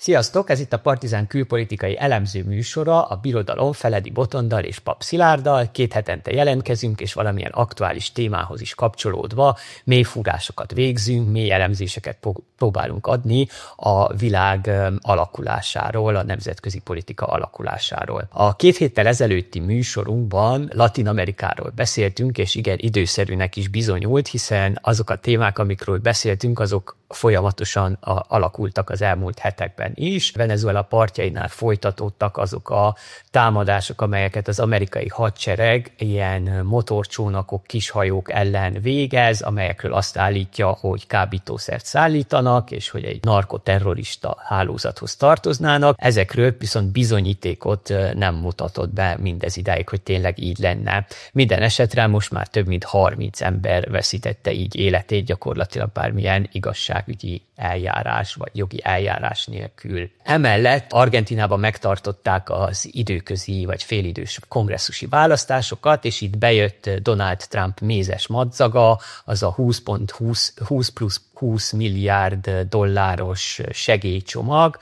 Sziasztok, ez itt a Partizán külpolitikai elemző műsora, a Birodalom Feledi Botondal és Pap Szilárddal. 2 hetente jelentkezünk, és valamilyen aktuális témához is kapcsolódva mély fúrásokat végzünk, mély elemzéseket próbálunk adni a világ alakulásáról, a nemzetközi politika alakulásáról. A 2 héttel ezelőtti műsorunkban Latin Amerikáról beszéltünk, és igen, időszerűnek is bizonyult, hiszen azok a témák, amikről beszéltünk, azok folyamatosan alakultak az elmúlt hetekben is. Venezuela partjainál folytatódtak azok a támadások, amelyeket az amerikai hadsereg ilyen motorcsónakok, kishajók ellen végez, amelyekről azt állítja, hogy kábítószert szállítanak, és hogy egy narkoterrorista hálózathoz tartoznának. Ezekről viszont bizonyítékot nem mutatott be mindez idáig, hogy tényleg így lenne. Minden esetre most már több mint 30 ember veszítette így életét, gyakorlatilag bármilyen igazságügyi eljárás vagy jogi eljárás nélkül. Emellett Argentínában megtartották az időközi vagy félidős kongresszusi választásokat, és itt bejött Donald Trump mézes madzaga, az a 20 plusz 20 milliárd dolláros segélycsomag,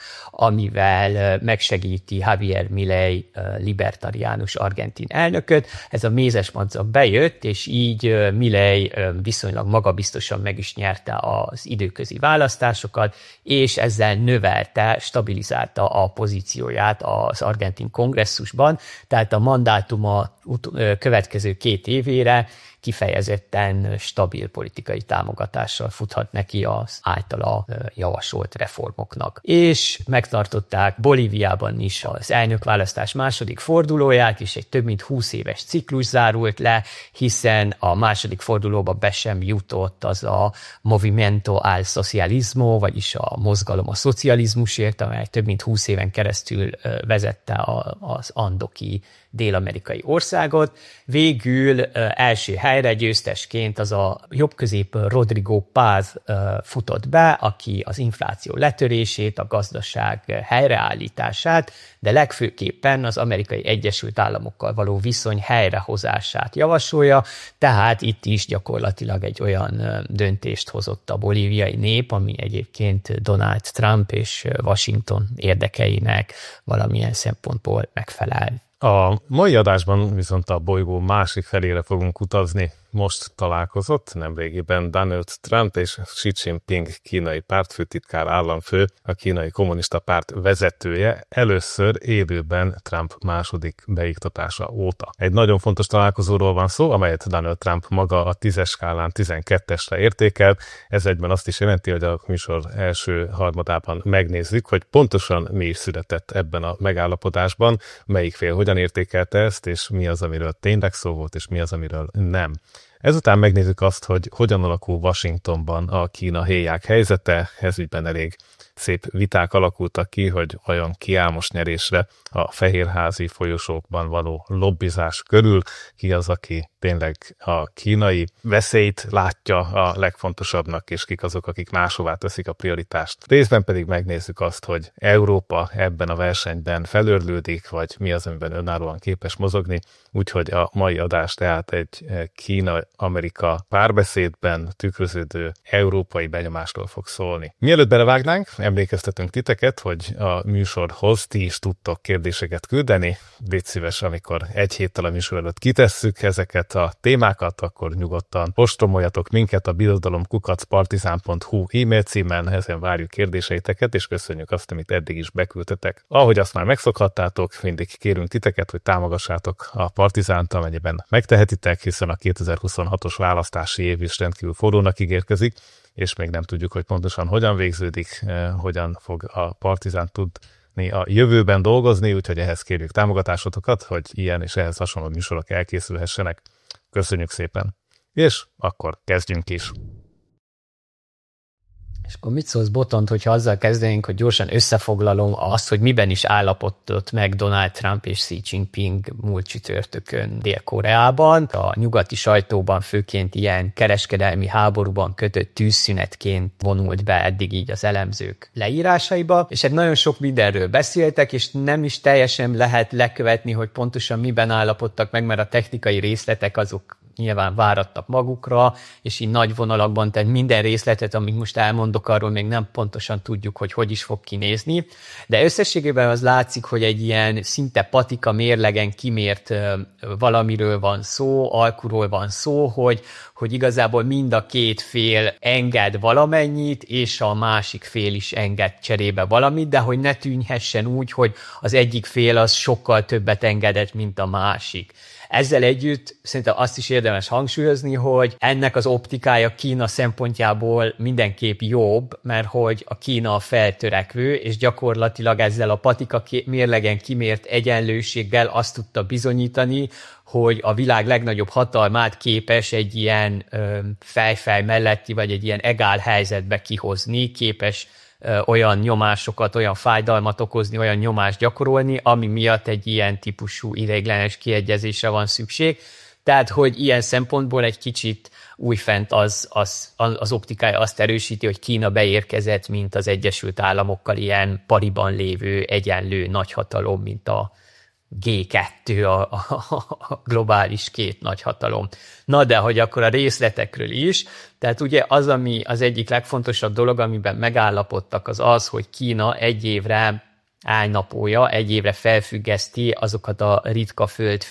amivel megsegíti Javier Milei libertariánus argentin elnököt. Ez a mézes madzag bejött, és így Milei viszonylag magabiztosan meg is nyerte az időközi választásokat, és ezzel növelte, stabilizálta a pozícióját az argentin kongresszusban, tehát a mandátuma következő 2 évére kifejezetten stabil politikai támogatással futhat neki az általa javasolt reformoknak. És megtartották Bolíviában is az elnökválasztás második fordulóját, és egy több mint 20 éves ciklus zárult le, hiszen a második fordulóba be sem jutott az a Movimiento al Socialismo, vagyis a mozgalom a szocializmusért, amely több mint 20 éven keresztül vezette az andoki dél-amerikai országot. Végül első helyre győztesként az a jobbközép Rodrigo Paz futott be, aki az infláció letörését, a gazdaság helyreállítását, de legfőképpen az Amerikai Egyesült Államokkal való viszony helyrehozását javasolja, tehát itt is gyakorlatilag egy olyan döntést hozott a bolíviai nép, ami egyébként Donald Trump és Washington érdekeinek valamilyen szempontból megfelel. A mai adásban viszont a bolygó másik felére fogunk utazni. Most találkozott nemrégiben Donald Trump és Xi Jinping kínai pártfőtitkár, államfő, a kínai kommunista párt vezetője, először élőben Trump második beiktatása óta. Egy nagyon fontos találkozóról van szó, amelyet Donald Trump maga a 10-es skálán 12-esre értékel. Ez egyben azt is jelenti, hogy a műsor első harmadában megnézzük, hogy pontosan mi is született ebben a megállapodásban, melyik fél hogyan értékelte ezt, és mi az, amiről tényleg szó volt, és mi az, amiről nem. Ezután megnézzük azt, hogy hogyan alakul Washingtonban a Kína-héják helyzete. Ez ügyben elég szép viták alakultak ki, hogy vajon kiáll nyerésre a fehérházi folyosókban való lobbizás körül, ki az, aki tényleg a kínai veszélyt látja a legfontosabbnak, és kik azok, akik máshová teszik a prioritást. Részben pedig megnézzük azt, hogy Európa ebben a versenyben felőrlődik, vagy mi az, amiben önállóan képes mozogni, úgyhogy a mai adás tehát egy Kína-Amerika párbeszédben tükröződő európai benyomásról fog szólni. Mielőtt belevágnánk, emlékeztetünk titeket, hogy a műsorhoz ti is tudtok kérdéseket küldeni. Légy szíves, amikor egy héttel a műsor előtt kitesszük ezeket a témákat, akkor nyugodtan ostromoljatok minket a birodalom@partizan.hu e-mail címen, ezen várjuk kérdéseiteket, és köszönjük azt, amit eddig is beküldtetek. Ahogy azt már megszokhattátok, mindig kérünk titeket, hogy támogassátok a Partizánt, amennyiben megtehetitek, hiszen a 2026-os választási év is rendkívül forrónak ígérkezik, és még nem tudjuk, hogy pontosan hogyan végződik, hogyan fog a Partizán tudni a jövőben dolgozni, úgyhogy ehhez kérjük támogatásotokat, hogy ilyen és ehhez hasonló műsorok elkészülhessenek. Köszönjük szépen! És akkor kezdjünk is! És akkor mit szólsz, Botond, hogyha azzal kezdenénk, hogy gyorsan összefoglalom azt, hogy miben is állapodott meg Donald Trump és Xi Jinping múlt csütörtökön Dél-Koreában. A nyugati sajtóban főként ilyen kereskedelmi háborúban kötött tűzszünetként vonult be eddig így az elemzők leírásaiba, és nagyon sok mindenről beszéltek, és nem is teljesen lehet lekövetni, hogy pontosan miben állapodtak meg, mert a technikai részletek azok nyilván várattak magukra, és így nagy vonalakban, tehát minden részletet, amit most elmondok, arról még nem pontosan tudjuk, hogy is fog kinézni, de összességében az látszik, hogy egy ilyen szinte patika mérlegen kimért valamiről van szó, alkuról van szó, hogy igazából mind a két fél enged valamennyit, és a másik fél is enged cserébe valamit, de hogy ne tűnhessen úgy, hogy az egyik fél az sokkal többet engedett, mint a másik. Ezzel együtt szerintem azt is érdemes hangsúlyozni, hogy ennek az optikája Kína szempontjából mindenképp jobb, mert hogy a Kína a feltörekvő, és gyakorlatilag ezzel a patika mérlegen kimért egyenlőséggel azt tudta bizonyítani, hogy a világ legnagyobb hatalmát képes egy ilyen fejfej melletti, vagy egy ilyen egál helyzetbe kihozni, képes olyan nyomásokat, olyan fájdalmat okozni, olyan nyomást gyakorolni, ami miatt egy ilyen típusú ideiglenes kiegyezésre van szükség. Tehát, hogy ilyen szempontból egy kicsit újfent az optikája azt erősíti, hogy Kína beérkezett, mint az Egyesült Államokkal ilyen pariban lévő egyenlő nagyhatalom, mint a G2, a globális két nagyhatalom. Na de, hogy akkor a részletekről is, tehát ugye az, ami az egyik legfontosabb dolog, amiben megállapodtak, az, hogy Kína egy évre felfüggeszti azokat a ritka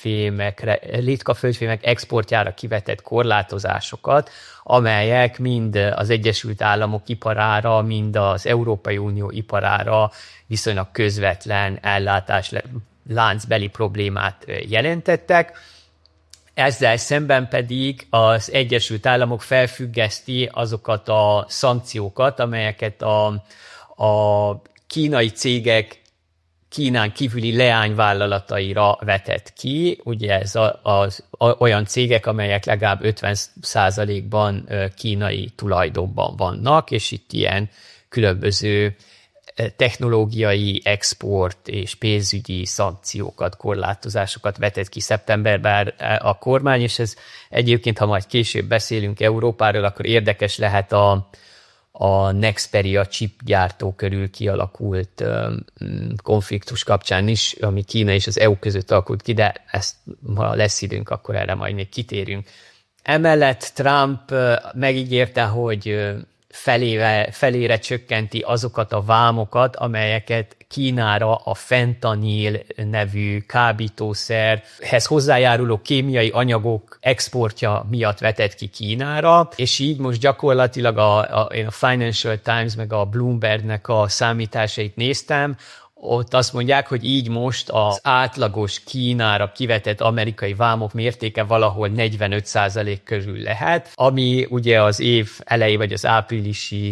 földfémek exportjára kivetett korlátozásosokat, amelyek mind az Egyesült Államok iparára, mind az Európai Unió iparára viszonylag közvetlen láncbeli problémát jelentettek. Ezzel szemben pedig az Egyesült Államok felfüggeszti azokat a szankciókat, amelyeket a kínai cégek Kínán kívüli leányvállalataira vetett ki. Ugye ez olyan cégek, amelyek legalább 50%-ban kínai tulajdonban vannak, és itt ilyen különböző technológiai, export és pénzügyi szankciókat, korlátozásokat vetett ki szeptemberben a kormány, és ez egyébként, ha majd később beszélünk Európáról, akkor érdekes lehet a Nexperia chipgyártó körül kialakult konfliktus kapcsán is, ami Kína és az EU között alakult ki, de ezt, ha lesz időnk, akkor erre majd még kitérünk. Emellett Trump megígérte, hogy felére csökkenti azokat a vámokat, amelyeket Kínára a fentanil nevű kábítószerhez hozzájáruló kémiai anyagok exportja miatt vetett ki Kínára, és így most gyakorlatilag én a Financial Times meg a Bloombergnek a számításait néztem, ott azt mondják, hogy így most az átlagos Kínára kivetett amerikai vámok mértéke valahol 45% körül lehet, ami ugye az év elejé vagy az áprilisi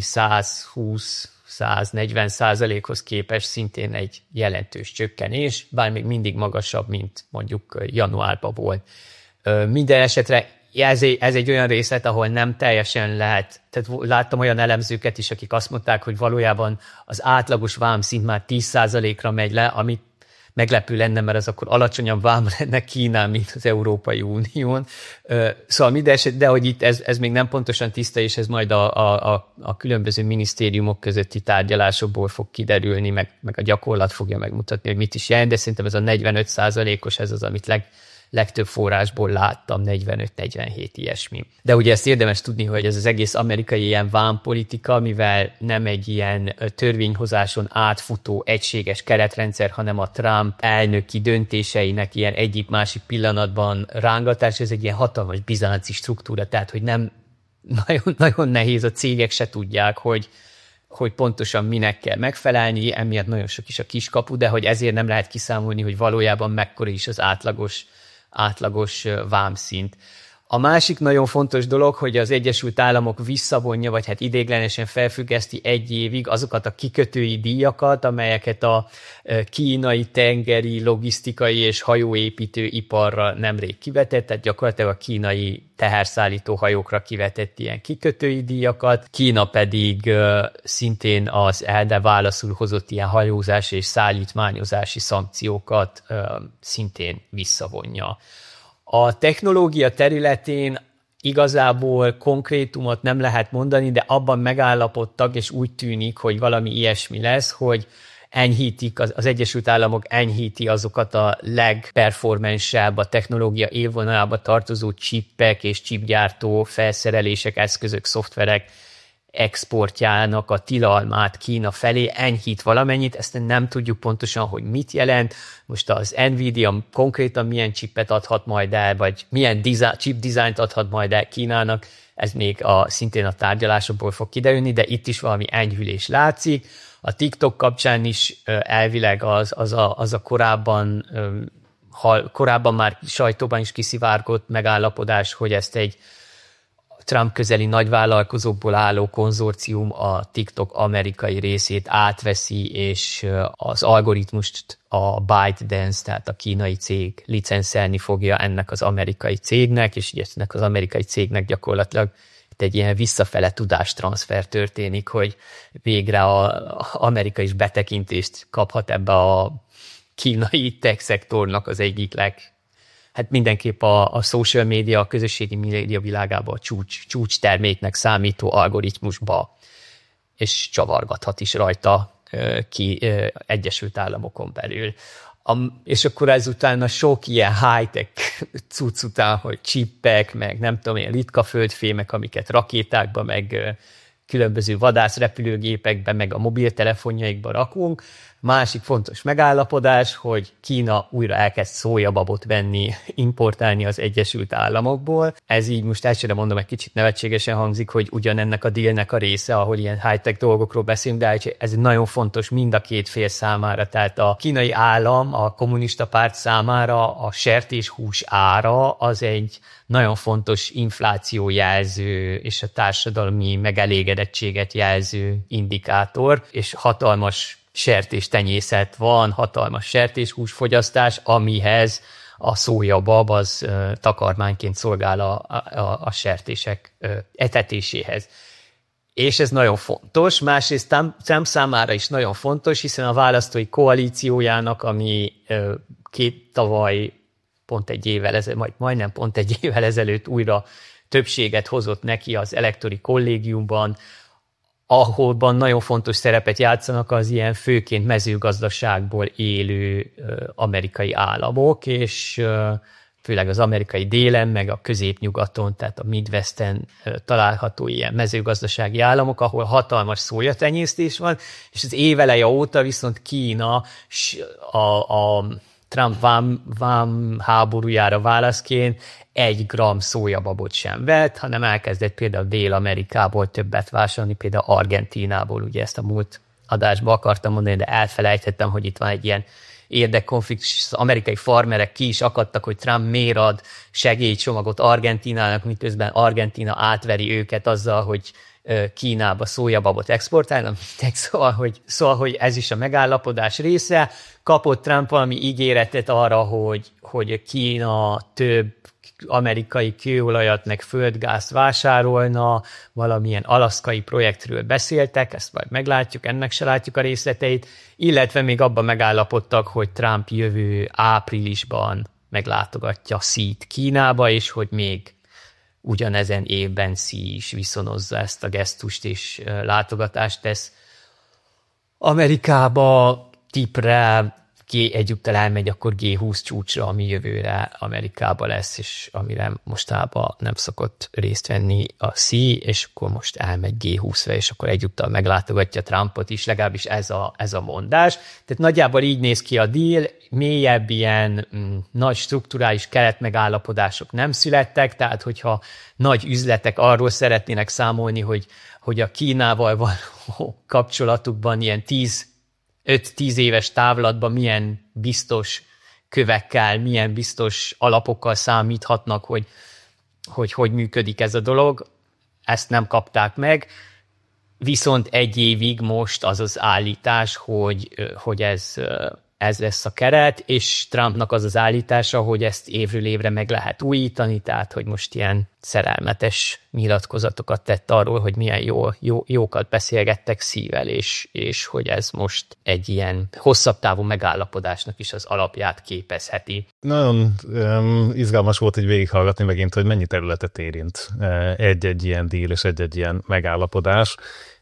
120-140%-hoz képest szintén egy jelentős csökkenés, bár még mindig magasabb, mint mondjuk januárban volt. Minden esetre ez egy olyan részlet, ahol nem teljesen lehet, tehát láttam olyan elemzőket is, akik azt mondták, hogy valójában az átlagos vámszint már 10%-ra megy le, ami meglepő lenne, mert az akkor alacsonyabb vám lenne Kínán, mint az Európai Unión. Szóval minden eset, de hogy itt ez még nem pontosan tiszta, és ez majd a különböző minisztériumok közötti tárgyalásokból fog kiderülni, meg a gyakorlat fogja megmutatni, hogy mit is jelent, de szerintem ez a 45%-os, ez az, amit legtöbb forrásból láttam, 45-47 ilyesmi. De ugye ezt érdemes tudni, hogy ez az egész amerikai ilyen vámpolitika, mivel nem egy ilyen törvényhozáson átfutó egységes keretrendszer, hanem a Trump elnöki döntéseinek ilyen egyik-másik pillanatban rángatás, ez egy ilyen hatalmas bizánci struktúra, tehát hogy nem nagyon, nagyon nehéz, a cégek se tudják, hogy pontosan minek kell megfelelni, emiatt nagyon sok is a kiskapu, de hogy ezért nem lehet kiszámolni, hogy valójában mekkora is az átlagos vámszint. A másik nagyon fontos dolog, hogy az Egyesült Államok visszavonja, vagy hát ideiglenesen felfüggeszti egy évig azokat a kikötői díjakat, amelyeket a kínai tengeri, logisztikai és hajóépítő iparra nemrég kivetett, tehát gyakorlatilag a kínai teherszállító hajókra kivetett ilyen kikötői díjakat. Kína pedig szintén az erre válaszul hozott ilyen hajózási és szállítmányozási szankciókat szintén visszavonja. A technológia területén igazából konkrétumot nem lehet mondani, de abban megállapodtak, és úgy tűnik, hogy valami ilyesmi lesz, hogy enyhítik, az Egyesült Államok enyhíti azokat a legperformansebb, a technológia élvonalába tartozó chipek és chipgyártó felszerelések, eszközök, szoftverek exportjának a tilalmát Kína felé enyhít valamennyit, ezt nem tudjuk pontosan, hogy mit jelent. Most az Nvidia konkrétan milyen chipet adhat majd el, vagy milyen chip dizájnt adhat majd el Kínának, ez még szintén a tárgyalásokból fog kiderülni, de itt is valami enyhülés látszik. A TikTok kapcsán is elvileg az a korábban már sajtóban is kiszivárgott megállapodás, hogy ezt egy Trump közeli nagyvállalkozókból álló konzorcium a TikTok amerikai részét átveszi, és az algoritmust a ByteDance, tehát a kínai cég licenszelni fogja ennek az amerikai cégnek, és így ennek az amerikai cégnek gyakorlatilag egy ilyen visszafele tudástranszfer történik, hogy végre az Amerika is betekintést kaphat ebbe a kínai tech szektornak az egyik hát mindenképp a social media, a közösségi média világában a csúcs terméknek számító algoritmusba, és csavargathat is rajta ki Egyesült Államokon belül. És akkor ezután a sok ilyen high-tech cucc után, hogy csippek, meg nem tudom, ilyen ritka földfémek, amiket rakétákba, meg különböző vadászrepülőgépekbe, meg a mobiltelefonjaikba rakunk. Másik fontos megállapodás, hogy Kína újra elkezd szójababot venni, importálni az Egyesült Államokból. Ez így most elsőre mondom, egy kicsit nevetségesen hangzik, hogy ugyanennek a dealnek a része, ahol ilyen high-tech dolgokról beszélünk, de ez nagyon fontos mind a két fél számára. Tehát a kínai állam, a kommunista párt számára a sertéshús ára az egy nagyon fontos inflációjelző és a társadalmi megelégedettséget jelző indikátor, és hatalmas sertéstenyészet van, hatalmas sertéshúsfogyasztás, amihez a szójabab az takarmányként szolgál a sertések etetéséhez. És ez nagyon fontos, másrészt Trump számára is nagyon fontos, hiszen a választói koalíciójának, ami tavaly pont egy évvel ezelőtt, majdnem pont egy évvel ezelőtt újra többséget hozott neki az elektori kollégiumban, ahol nagyon fontos szerepet játszanak az ilyen főként mezőgazdaságból élő amerikai államok, és főleg az amerikai délen, meg a középnyugaton, tehát a Midwesten található ilyen mezőgazdasági államok, ahol hatalmas szójatenyésztés van, és az éveleje óta viszont Kína a Trump vám háborújára válaszként 1 gram szójababot sem vett, hanem elkezdett például Dél-Amerikából többet vásárolni, például Argentínából, ugye ezt a múlt adásban akartam mondani, de elfelejthettem, hogy itt van egy ilyen érdekkonfliktus, az amerikai farmerek ki is akadtak, hogy Trump miért ad segélycsomagot Argentínának, miközben Argentína átveri őket azzal, hogy Kínába szójababot exportálnak, szóval, hogy ez is a megállapodás része. Kapott Trump valami ígéretet arra, hogy Kína több amerikai kőolajat meg földgázt vásárolna, valamilyen alaszkai projektről beszéltek, ezt majd meglátjuk, ennek se látjuk a részleteit, illetve még abban megállapodtak, hogy Trump jövő áprilisban meglátogatja Xi-t Kínába, és hogy még ugyanezen évben Xi is viszonozza ezt a gesztust, és látogatást tesz Amerikába, tipre, egyúttal elmegy akkor G20 csúcsra, ami jövőre Amerikában lesz, és amire mostában nem szokott részt venni a Xi, és akkor most elmegy G20-ra, és akkor egyúttal meglátogatja Trumpot is, legalábbis ez a mondás. Tehát nagyjából így néz ki a deal, mélyebb ilyen nagy strukturális keretmegállapodások nem születtek, tehát hogyha nagy üzletek arról szeretnének számolni, hogy a Kínával való kapcsolatukban ilyen 5-10 éves távlatban milyen biztos kövekkel, milyen biztos alapokkal számíthatnak, hogy működik ez a dolog. Ezt nem kapták meg, viszont 1 évig most az az állítás, hogy ez lesz a keret, és Trumpnak az az állítása, hogy ezt évről évre meg lehet újítani, tehát hogy most ilyen szerelmetes nyilatkozatokat tett arról, hogy milyen jókat beszélgettek Xivel, és hogy ez most egy ilyen hosszabb távú megállapodásnak is az alapját képezheti. Nagyon izgalmas volt így végighallgatni megint, hogy mennyi területet érint egy-egy ilyen deal és egy-egy ilyen megállapodás,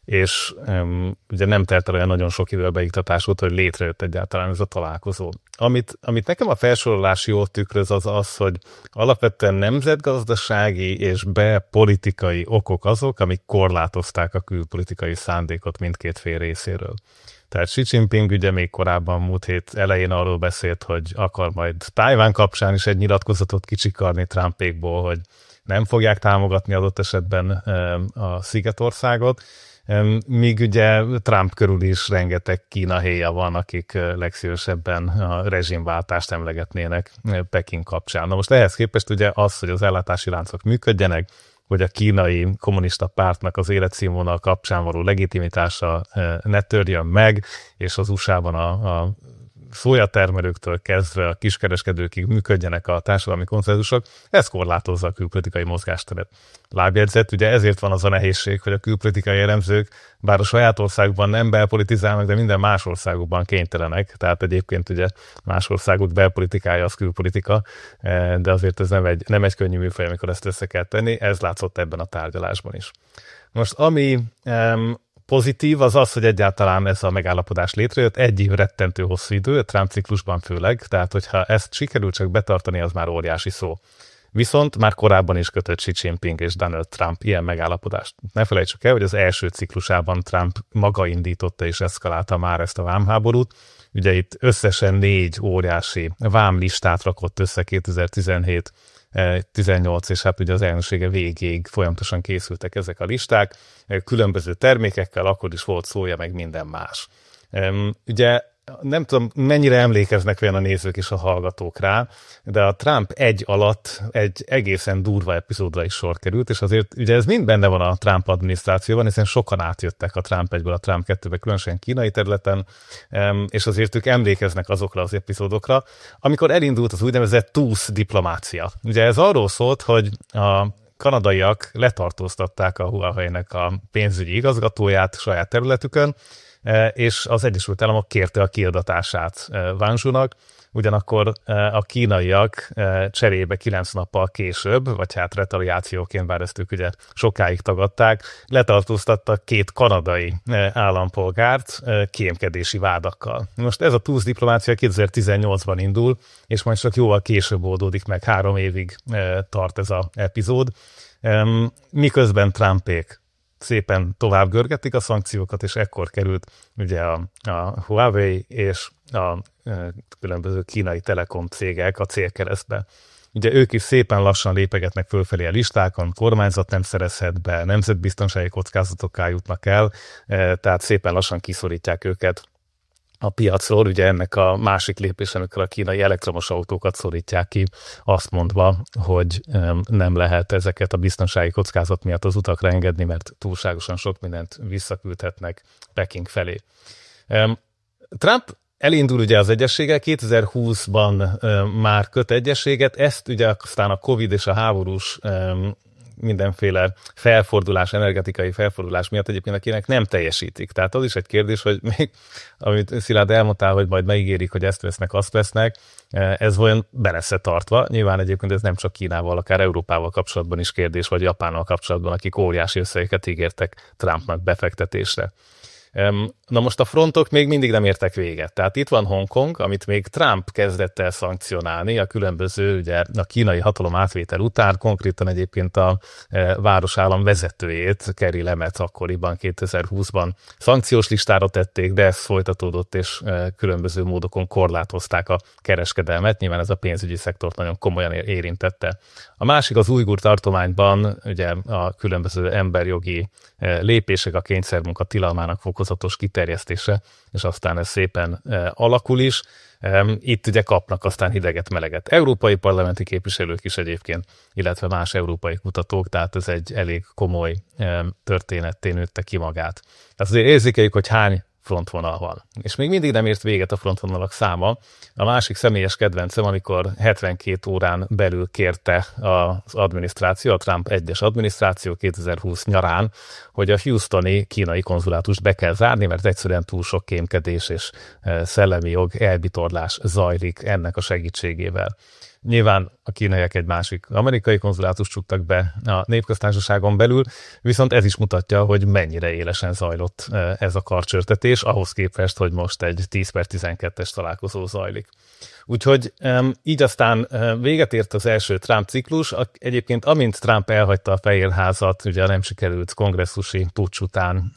és ugye nem telt el olyan nagyon sok idő a beiktatás óta, hogy létrejött egyáltalán ez a találkozó. Amit nekem a felsorolás jól tükröz, az, hogy alapvetően nemzetgazdasági és belpolitikai okok azok, amik korlátozták a külpolitikai szándékot mindkét fél részéről. Tehát Xi Jinping ugye még korábban múlt hét elején arról beszélt, hogy akar majd Tajván kapcsán is egy nyilatkozatot kicsikarni Trumpékból, hogy nem fogják támogatni adott esetben a Szigetországot, míg ugye Trump körül is rengeteg Kína héja van, akik legszívesebben a rezsimváltást emlegetnének Peking kapcsán. Na most ehhez képest ugye az, hogy az ellátási láncok működjenek, hogy a kínai kommunista pártnak az életszínvonal kapcsán való legitimitása ne törjön meg, és az USA-ban a szójatermelőktől kezdve a kiskereskedőkig működjenek a társadalmi konszenzusok, ez korlátozza a külpolitikai mozgásteret. Lábjegyzet, ugye ezért van az a nehézség, hogy a külpolitikai elemzők, bár a saját országukban nem belpolitizálnak, de minden más országokban kénytelenek, tehát egyébként ugye más országok belpolitikája az külpolitika, de azért ez nem egy könnyű műfaj, amikor ezt össze kell tenni, ez látszott ebben a tárgyalásban is. Most ami pozitív az, hogy egyáltalán ez a megállapodás létrejött, egy év rettentő hosszú idő, a Trump ciklusban főleg, tehát hogyha ezt sikerül csak betartani, az már óriási szó. Viszont már korábban is kötött Xi Jinping és Donald Trump ilyen megállapodást. Ne felejtsük el, hogy az első ciklusában Trump maga indította és eszkalálta már ezt a vámháborút. Ugye itt összesen 4 óriási vámlistát rakott össze 2017 18, és hát ugye az elnöksége végéig folyamatosan készültek ezek a listák, különböző termékekkel, akkor is volt szója, meg minden más. Ugye nem tudom, mennyire emlékeznek olyan a nézők és a hallgatók rá, de a Trump 1 alatt egy egészen durva epizódra is sor került, és azért ugye ez mind benne van a Trump adminisztrációban, hiszen sokan átjöttek a Trump 1-ből a Trump 2-be, különösen kínai területen, és azért ők emlékeznek azokra az epizódokra, amikor elindult az úgynevezett TUSZ diplomácia. Ugye ez arról szólt, hogy a kanadaiak letartóztatták a Huawei-nek a pénzügyi igazgatóját saját területükön, és az Egyesült Államok kérte a kiadatását Wang-Zhunak, ugyanakkor a kínaiak cserébe 9 nappal később, vagy hát retaliációként, bár ezt ők ugye sokáig tagadták, letartóztattak 2 kanadai állampolgárt kémkedési vádakkal. Most ez a TUSZ diplomácia 2018-ban indul, és majd csak jóval később oldódik meg, 3 évig tart ez az epizód, miközben Trumpék szépen tovább görgetik a szankciókat, és ekkor került ugye a Huawei és a különböző kínai telekom cégek a célkeresztbe. Ugye ők is szépen lassan lépegetnek fölfelé a listákon, kormányzat nem szerezhet be, nemzetbiztonsági kockázatokká jutnak el, tehát szépen lassan kiszorítják őket a piacról. Ugye ennek a másik lépés, amikor a kínai elektromos autókat szorítják ki, azt mondva, hogy nem lehet ezeket a biztonsági kockázat miatt az utakra engedni, mert túlságosan sok mindent visszaküldhetnek Peking felé. Trump elindul ugye az egyezséggel, 2020-ban már köt egyezséget, ezt ugye aztán a Covid és a háborús mindenféle felfordulás, energetikai felfordulás miatt egyébként akinek nem teljesítik. Tehát az is egy kérdés, hogy még, amit Szilárd elmondtál, hogy majd megígérik, hogy ezt vesznek, azt vesznek, ez olyan be lesz tartva. Nyilván egyébként ez nem csak Kínával, akár Európával kapcsolatban is kérdés, vagy Japánnal kapcsolatban, akik óriási összegeket ígértek Trumpnak befektetésre. Na most a frontok még mindig nem értek véget. Tehát itt van Hongkong, amit még Trump kezdett el szankcionálni a különböző, ugye a kínai hatalom átvétel után, konkrétan egyébként a városállam vezetőjét, Carrie Lamet akkoriban 2020-ban szankciós listára tették, de ez folytatódott, és különböző módokon korlátozták a kereskedelmet. Nyilván ez a pénzügyi szektort nagyon komolyan érintette. A másik az ujgur tartományban ugye a különböző emberjogi lépések, a kényszermunka tilalmának fokozatos kiterjesztése, és aztán ez szépen alakul is. Itt ugye kapnak aztán hideget-meleget európai parlamenti képviselők is egyébként, illetve más európai kutatók, tehát ez egy elég komoly történetté nőtte ki magát. Tehát azért érzékeljük, hogy hány frontvonal van. És még mindig nem ért véget a frontvonalak száma. A másik személyes kedvencem, amikor 72 órán belül kérte az adminisztráció, a Trump 1-es adminisztráció 2020 nyarán, hogy a houstoni kínai konzulátust be kell zárni, mert egyszerűen túl sok kémkedés és szellemi jog elbitorlás zajlik ennek a segítségével. Nyilván a kínaiak egy másik amerikai konzulátust csuktak be a népköztársaságon belül, viszont ez is mutatja, hogy mennyire élesen zajlott ez a karcsörtetés, ahhoz képest, hogy most egy 10/12-es találkozó zajlik. Úgyhogy így aztán véget ért az első Trump ciklus. Egyébként amint Trump elhagyta a Fehérházat, ugye a nem sikerült kongresszusi puccs után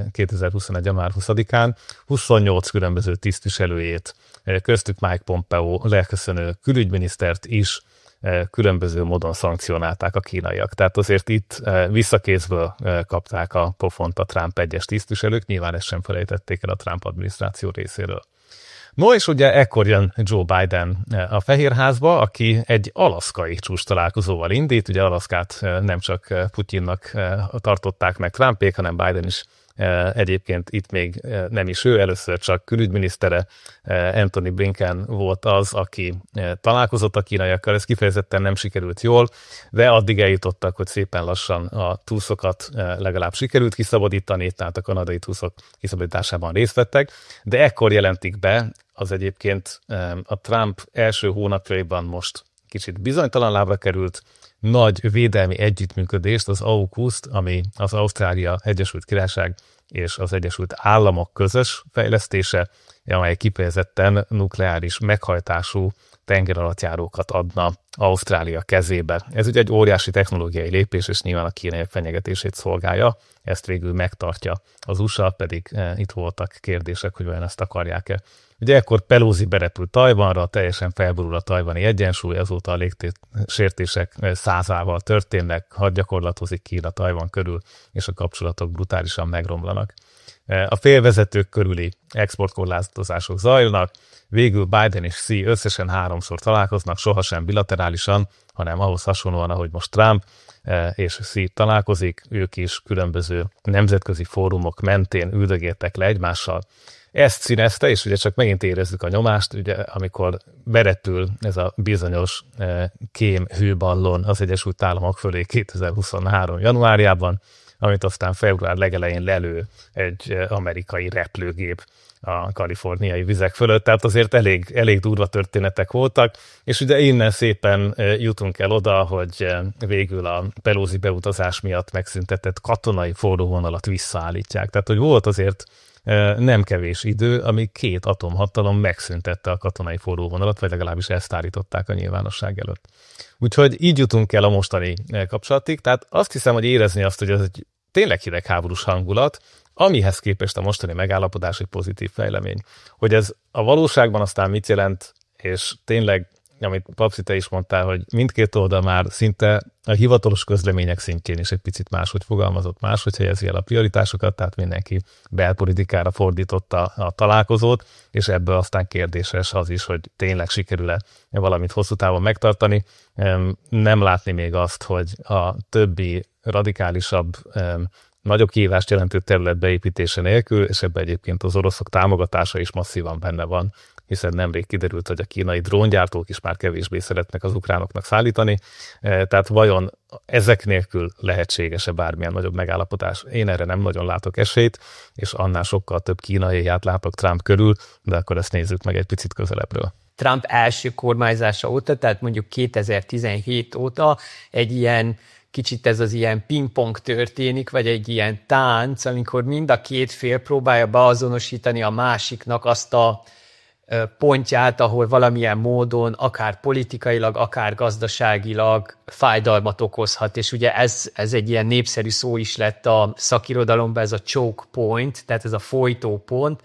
2021. január 20-án 28 különböző tisztviselőjét, köztük Mike Pompeo leköszönő külügyminisztert is különböző módon szankcionálták a kínaiak. Tehát azért itt visszakézből kapták a pofont a Trump egyes tisztviselők, nyilván ezt sem felejtették el a Trump adminisztráció részéről. No, és ugye ekkor jön Joe Biden a Fehérházba, aki egy alaszkai csúcs találkozóval indít. Ugye Alaszkát nem csak Putyinnak tartották meg Trumpék, hanem Biden is egyébként itt még nem is ő, először csak külügyminisztere Antony Blinken volt az, aki találkozott a kínaiakkal, ez kifejezetten nem sikerült jól, de addig eljutottak, hogy szépen lassan a túszokat legalább sikerült kiszabadítani, tehát a kanadai túszok kiszabadításában részt vettek, de ekkor jelentik be az egyébként a Trump első hónapjaiban most kicsit bizonytalan lábra került nagy védelmi együttműködést, az AUKUS-t, ami az Ausztrália, Egyesült Királyság és az Egyesült Államok közös fejlesztése, amely kifejezetten nukleáris meghajtású tengeralattjárókat adna Ausztrália kezébe. Ez ugye egy óriási technológiai lépés, és nyilván a kínaiak fenyegetését szolgálja, ezt végül megtartja az USA, pedig itt voltak kérdések, hogy vajon ezt akarják-e. Ugye ekkor Pelosi berepült Tajvanra, teljesen felborul a tajvani egyensúly, azóta a légtérsértések százával történnek, hadgyakorlatozik Kína Tajvan körül, és a kapcsolatok brutálisan megromlanak. A félvezetők körüli exportkorlátozások zajlanak, végül Biden és Xi összesen 3-szor találkoznak, sohasem bilaterálisan, hanem ahhoz hasonlóan, ahogy most Trump és Xi találkozik, ők is különböző nemzetközi fórumok mentén üldögéltek le egymással. Ezt színezte, és ugye csak megint érezzük a nyomást, ugye, amikor berepül ez a bizonyos kém hőballon az Egyesült Államok fölé 2023. januárjában, amit aztán február legelején lelő egy amerikai repülőgép a kaliforniai vizek fölött, tehát azért elég durva történetek voltak, és ugye innen szépen jutunk el oda, hogy végül a Pelosi beutazás miatt megszüntetett katonai forróvonalat visszaállítják. Tehát, hogy volt azért nem kevés idő, amíg 2 atomhatalom megszüntette a katonai forróvonalat, vagy legalábbis ezt állították a nyilvánosság előtt. Úgyhogy így jutunk el a mostani kapcsolatig, tehát azt hiszem, hogy érezni azt, hogy ez egy tényleg hidegháborús hangulat, amihez képest a mostani megállapodás egy pozitív fejlemény. Hogy ez a valóságban aztán mit jelent, és tényleg, amit Papsi, te is mondtál, hogy mindkét oldal már szinte a hivatalos közlemények szintjén is egy picit máshogy fogalmazott, máshogy helyezi el a prioritásokat, tehát mindenki belpolitikára fordította a találkozót, és ebből aztán kérdéses az is, hogy tényleg sikerül-e valamit hosszú távon megtartani. Nem látni még azt, hogy a többi radikálisabb, nagyobb kihívást jelentő terület beépítése nélkül, és ebben egyébként az oroszok támogatása is masszívan benne van, hiszen nemrég kiderült, hogy a kínai dróngyártók is már kevésbé szeretnek az ukránoknak szállítani, tehát vajon ezek nélkül lehetséges-e bármilyen nagyobb megállapodás? Én erre nem nagyon látok esélyt, és annál sokkal több kínaiát látok Trump körül, de akkor ezt nézzük meg egy picit közelebbről. Trump első kormányzása óta, tehát mondjuk 2017 óta egy ilyen kicsit ez az ilyen pingpong történik, vagy egy ilyen tánc, amikor mind a két fél próbálja beazonosítani a másiknak azt a pontját, ahol valamilyen módon, akár politikailag, akár gazdaságilag fájdalmat okozhat, és ugye ez egy ilyen népszerű szó is lett a szakirodalomban, ez a choke point, tehát ez a folytópont,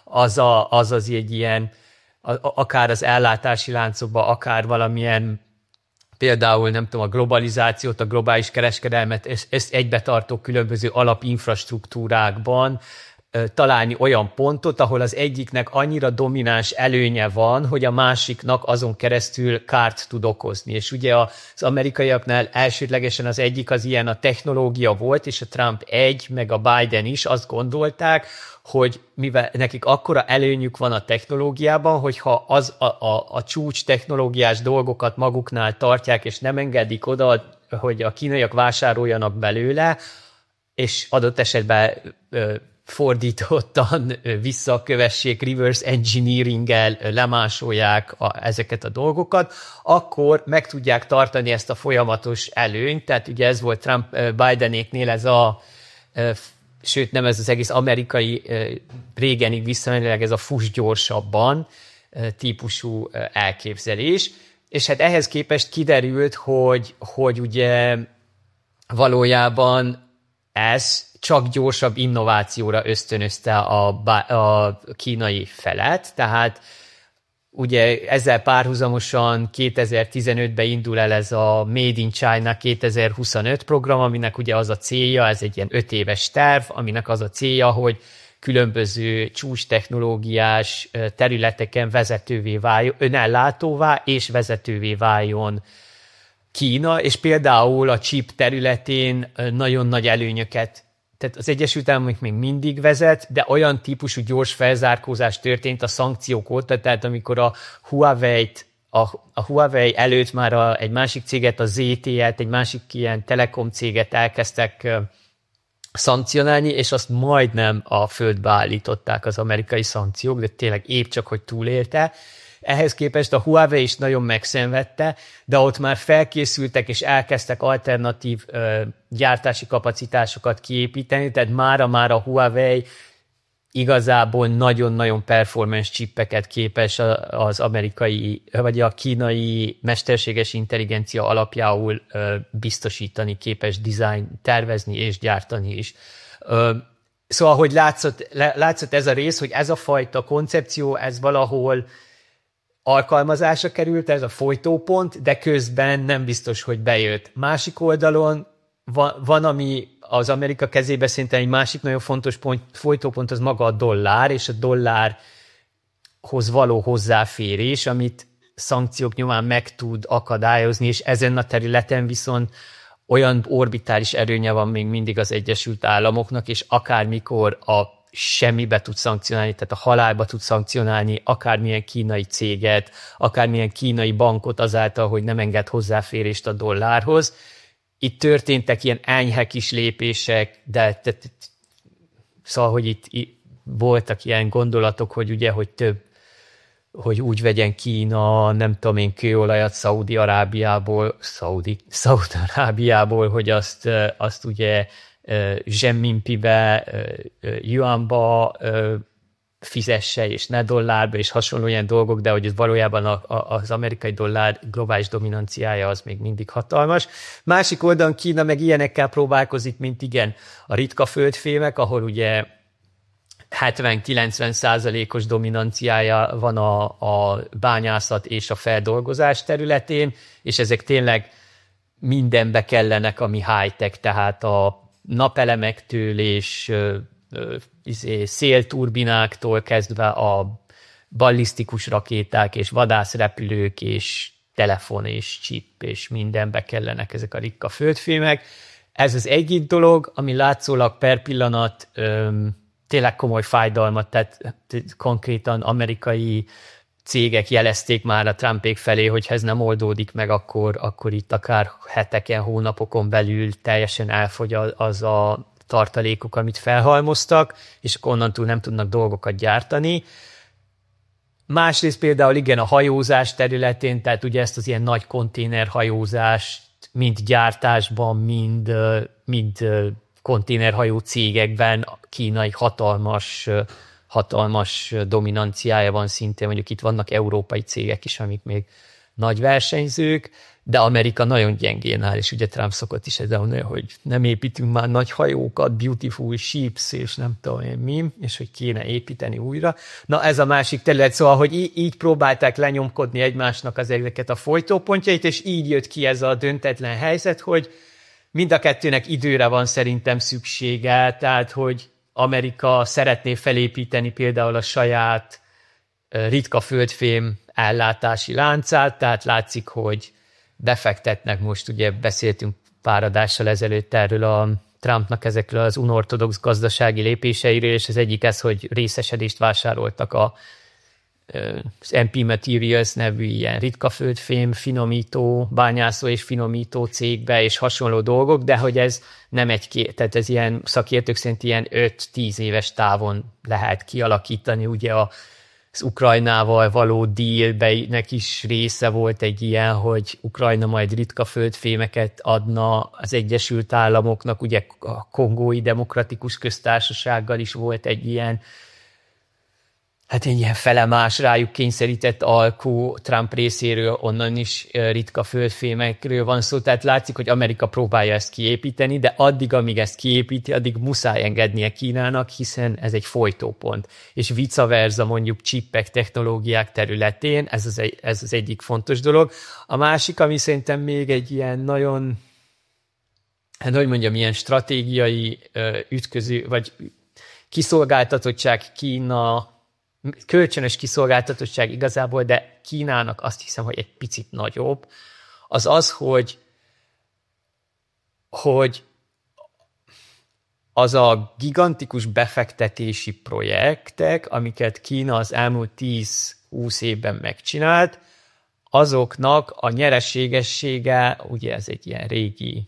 az egy ilyen, akár az ellátási láncokban, akár valamilyen, például nem tudom, a globalizációt, a globális kereskedelmet, ezt egybetartó különböző alapinfrastruktúrákban találni olyan pontot, ahol az egyiknek annyira domináns előnye van, hogy a másiknak azon keresztül kárt tud okozni. És ugye az amerikaiaknál elsődlegesen az egyik az ilyen a technológia volt, és a Trump meg a Biden is azt gondolták, hogy mivel nekik akkora előnyük van a technológiában, hogyha az a csúcs technológiás dolgokat maguknál tartják, és nem engedik oda, hogy a kínaiak vásároljanak belőle, és adott esetben fordítottan visszakövessék, reverse engineering-el lemásolják ezeket a dolgokat, akkor meg tudják tartani ezt a folyamatos előnyt. Tehát ugye ez volt Trump-Bidenéknél ez sőt nem ez az egész amerikai régenig visszamenőleg ez a fuss gyorsabban típusú elképzelés. És hát ehhez képest kiderült, hogy ugye valójában ez csak gyorsabb innovációra ösztönözte a kínai felet, tehát ugye ezzel párhuzamosan 2015-ben indul el ez a Made in China 2025 program, aminek ugye az a célja, ez egy ilyen 5 éves terv, aminek az a célja, hogy különböző csúcs technológiás területeken vezetővé váljon, önellátóvá és vezetővé váljon Kína, és például a chip területén nagyon nagy előnyöket, tehát az Egyesült Államok még mindig vezet, de olyan típusú gyors felzárkózás történt a szankciók óta, tehát amikor a Huawei előtt már egy másik céget, a ZTE-t, egy másik ilyen telekom céget elkezdtek szankcionálni, és azt majdnem a földbe állították az amerikai szankciók, de tényleg épp csak, hogy túlélte. Ehhez képest a Huawei is nagyon megszenvedte, de ott már felkészültek és elkezdtek alternatív gyártási kapacitásokat kiépíteni, tehát mára a Huawei igazából nagyon-nagyon performance chipeket képes az amerikai, vagy a kínai mesterséges intelligencia alapjául biztosítani, képes design, tervezni és gyártani is. Szóval, hogy látszott ez a rész, hogy ez a fajta koncepció, ez valahol alkalmazásra került, ez a folytópont, de közben nem biztos, hogy bejött. Másik oldalon van, ami az Amerika kezébe szerintem egy másik nagyon fontos folytópont, az maga a dollár, és a dollárhoz való hozzáférés, amit szankciók nyomán meg tud akadályozni, és ezen a területen viszont olyan orbitális erőnye van még mindig az Egyesült Államoknak, és akármikor a semmibe tud szankcionálni, tehát a halálba tud szankcionálni akármilyen kínai céget, akármilyen kínai bankot azáltal, hogy nem enged hozzáférést a dollárhoz. Itt történtek ilyen enyhe kis lépések, de szóval, hogy itt voltak ilyen gondolatok, hogy ugye, hogy úgy vegyen Kína, nem tudom én, kőolajat Szaúd-Arábiából, hogy azt ugye zsemmimpibe, yuanba fizesse, és ne dollárba, és hasonló ilyen dolgok, de hogy valójában az amerikai dollár globális dominanciája az még mindig hatalmas. Másik oldalon Kína meg ilyenekkel próbálkozik, mint igen, a ritka földfémek, ahol ugye 70-90%-os dominanciája van a bányászat és a feldolgozás területén, és ezek tényleg mindenbe kellenek, ami high-tech, tehát a napelemektől és szélturbináktól kezdve a ballisztikus rakéták és vadászrepülők és telefon és chip és mindenbe kellenek ezek a ritka földfémek. Ez az egyik dolog, ami látszólag per pillanat tényleg komoly fájdalmat, tehát konkrétan amerikai cégek jelezték már a Trumpék felé, hogy ha ez nem oldódik meg, akkor itt akár heteken, hónapokon belül teljesen elfogy az a tartalékok, amit felhalmoztak, és akkor onnantól nem tudnak dolgokat gyártani. Másrészt például igen, a hajózás területén, tehát ugye ezt az ilyen nagy konténerhajózást mind gyártásban, mind konténerhajó cégekben kínai hatalmas dominanciája van szintén, mondjuk itt vannak európai cégek is, amik még nagy versenyzők, de Amerika nagyon gyengén áll, és ugye Trump szokott is ezzel mondani, hogy nem építünk már nagy hajókat, beautiful ships, és nem tudom én mi, és hogy kéne építeni újra. Na ez a másik terület, szóval, hogy így próbálták lenyomkodni egymásnak ezeket a folytópontjait, és így jött ki ez a döntetlen helyzet, hogy mind a kettőnek időre van szerintem szüksége, tehát hogy Amerika szeretné felépíteni például a saját ritka földfém ellátási láncát, tehát látszik, hogy befektetnek most, ugye beszéltünk pár adással ezelőtt erről a Trumpnak ezekről az unortodox gazdasági lépéseiről, és az egyik ez, hogy részesedést vásároltak a az MP Materials nevű ilyen ritka földfém finomító, bányászó és finomító cégbe, és hasonló dolgok, de hogy ez nem tehát ez ilyen szakértők szerint ilyen 5-10 éves távon lehet kialakítani. Ugye az Ukrajnával való dealnek is része volt egy ilyen, hogy Ukrajna majd ritka földfémeket adna az Egyesült Államoknak, ugye a Kongói Demokratikus Köztársasággal is volt egy ilyen, hát egy ilyen felemás rájuk kényszerített alkú Trump részéről, onnan is ritka földfémekről van szó, tehát látszik, hogy Amerika próbálja ezt kiépíteni, de addig, amíg ezt kiépíti, addig muszáj engednie Kínának, hiszen ez egy folytópont. És vice versa mondjuk csippek, technológiák területén, ez az egyik fontos dolog. A másik, ami szerintem még egy ilyen nagyon, hát hogy mondjam, ilyen stratégiai ütköző, vagy kiszolgáltatottság Kína, kölcsönös kiszolgáltatottság igazából, de Kínának azt hiszem, hogy egy picit nagyobb, az, hogy az a gigantikus befektetési projektek, amiket Kína az elmúlt 10-20 évben megcsinált, azoknak a nyereségessége, ugye ez egy ilyen régi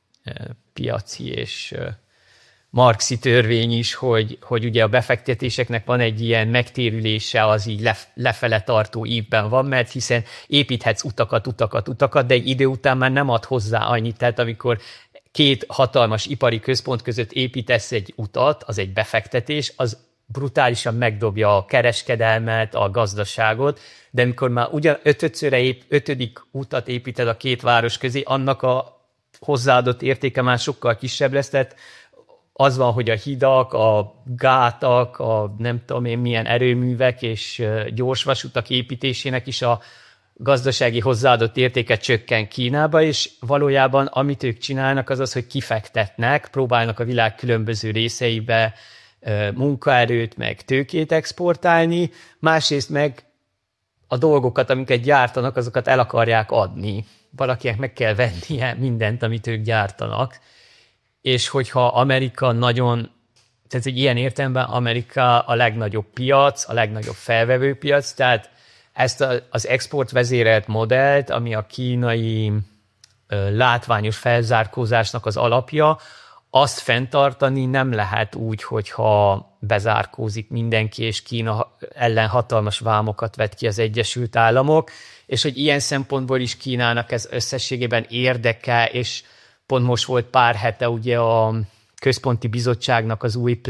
piaci és marxi törvény is, hogy ugye a befektetéseknek van egy ilyen megtérülése, az így lefele tartó ívben van, mert hiszen építhetsz utakat, de egy idő után már nem ad hozzá annyit. Tehát amikor két hatalmas ipari központ között építesz egy utat, az egy befektetés, az brutálisan megdobja a kereskedelmet, a gazdaságot, de amikor már ugyan ötödik utat építed a két város közé, annak a hozzáadott értéke már sokkal kisebb lesz, tehát az van, hogy a hidak, a gátak, a nem tudom én milyen erőművek és gyorsvasutak építésének is a gazdasági hozzáadott értéke csökken Kínába, és valójában amit ők csinálnak, az az, hogy kifektetnek, próbálnak a világ különböző részeibe munkaerőt, meg tőkét exportálni, másrészt meg a dolgokat, amiket gyártanak, azokat el akarják adni. Valakinek meg kell vennie mindent, amit ők gyártanak. És hogyha Amerika tehát egy ilyen értelemben Amerika a legnagyobb piac, a legnagyobb felvevő piac, tehát ezt az exportvezérelt modellt, ami a kínai látványos felzárkózásnak az alapja, azt fenntartani nem lehet úgy, hogyha bezárkózik mindenki, és Kína ellen hatalmas vámokat vet ki az Egyesült Államok, és hogy ilyen szempontból is Kínának ez összességében érdeke, és pont most volt pár hete ugye a központi bizottságnak az új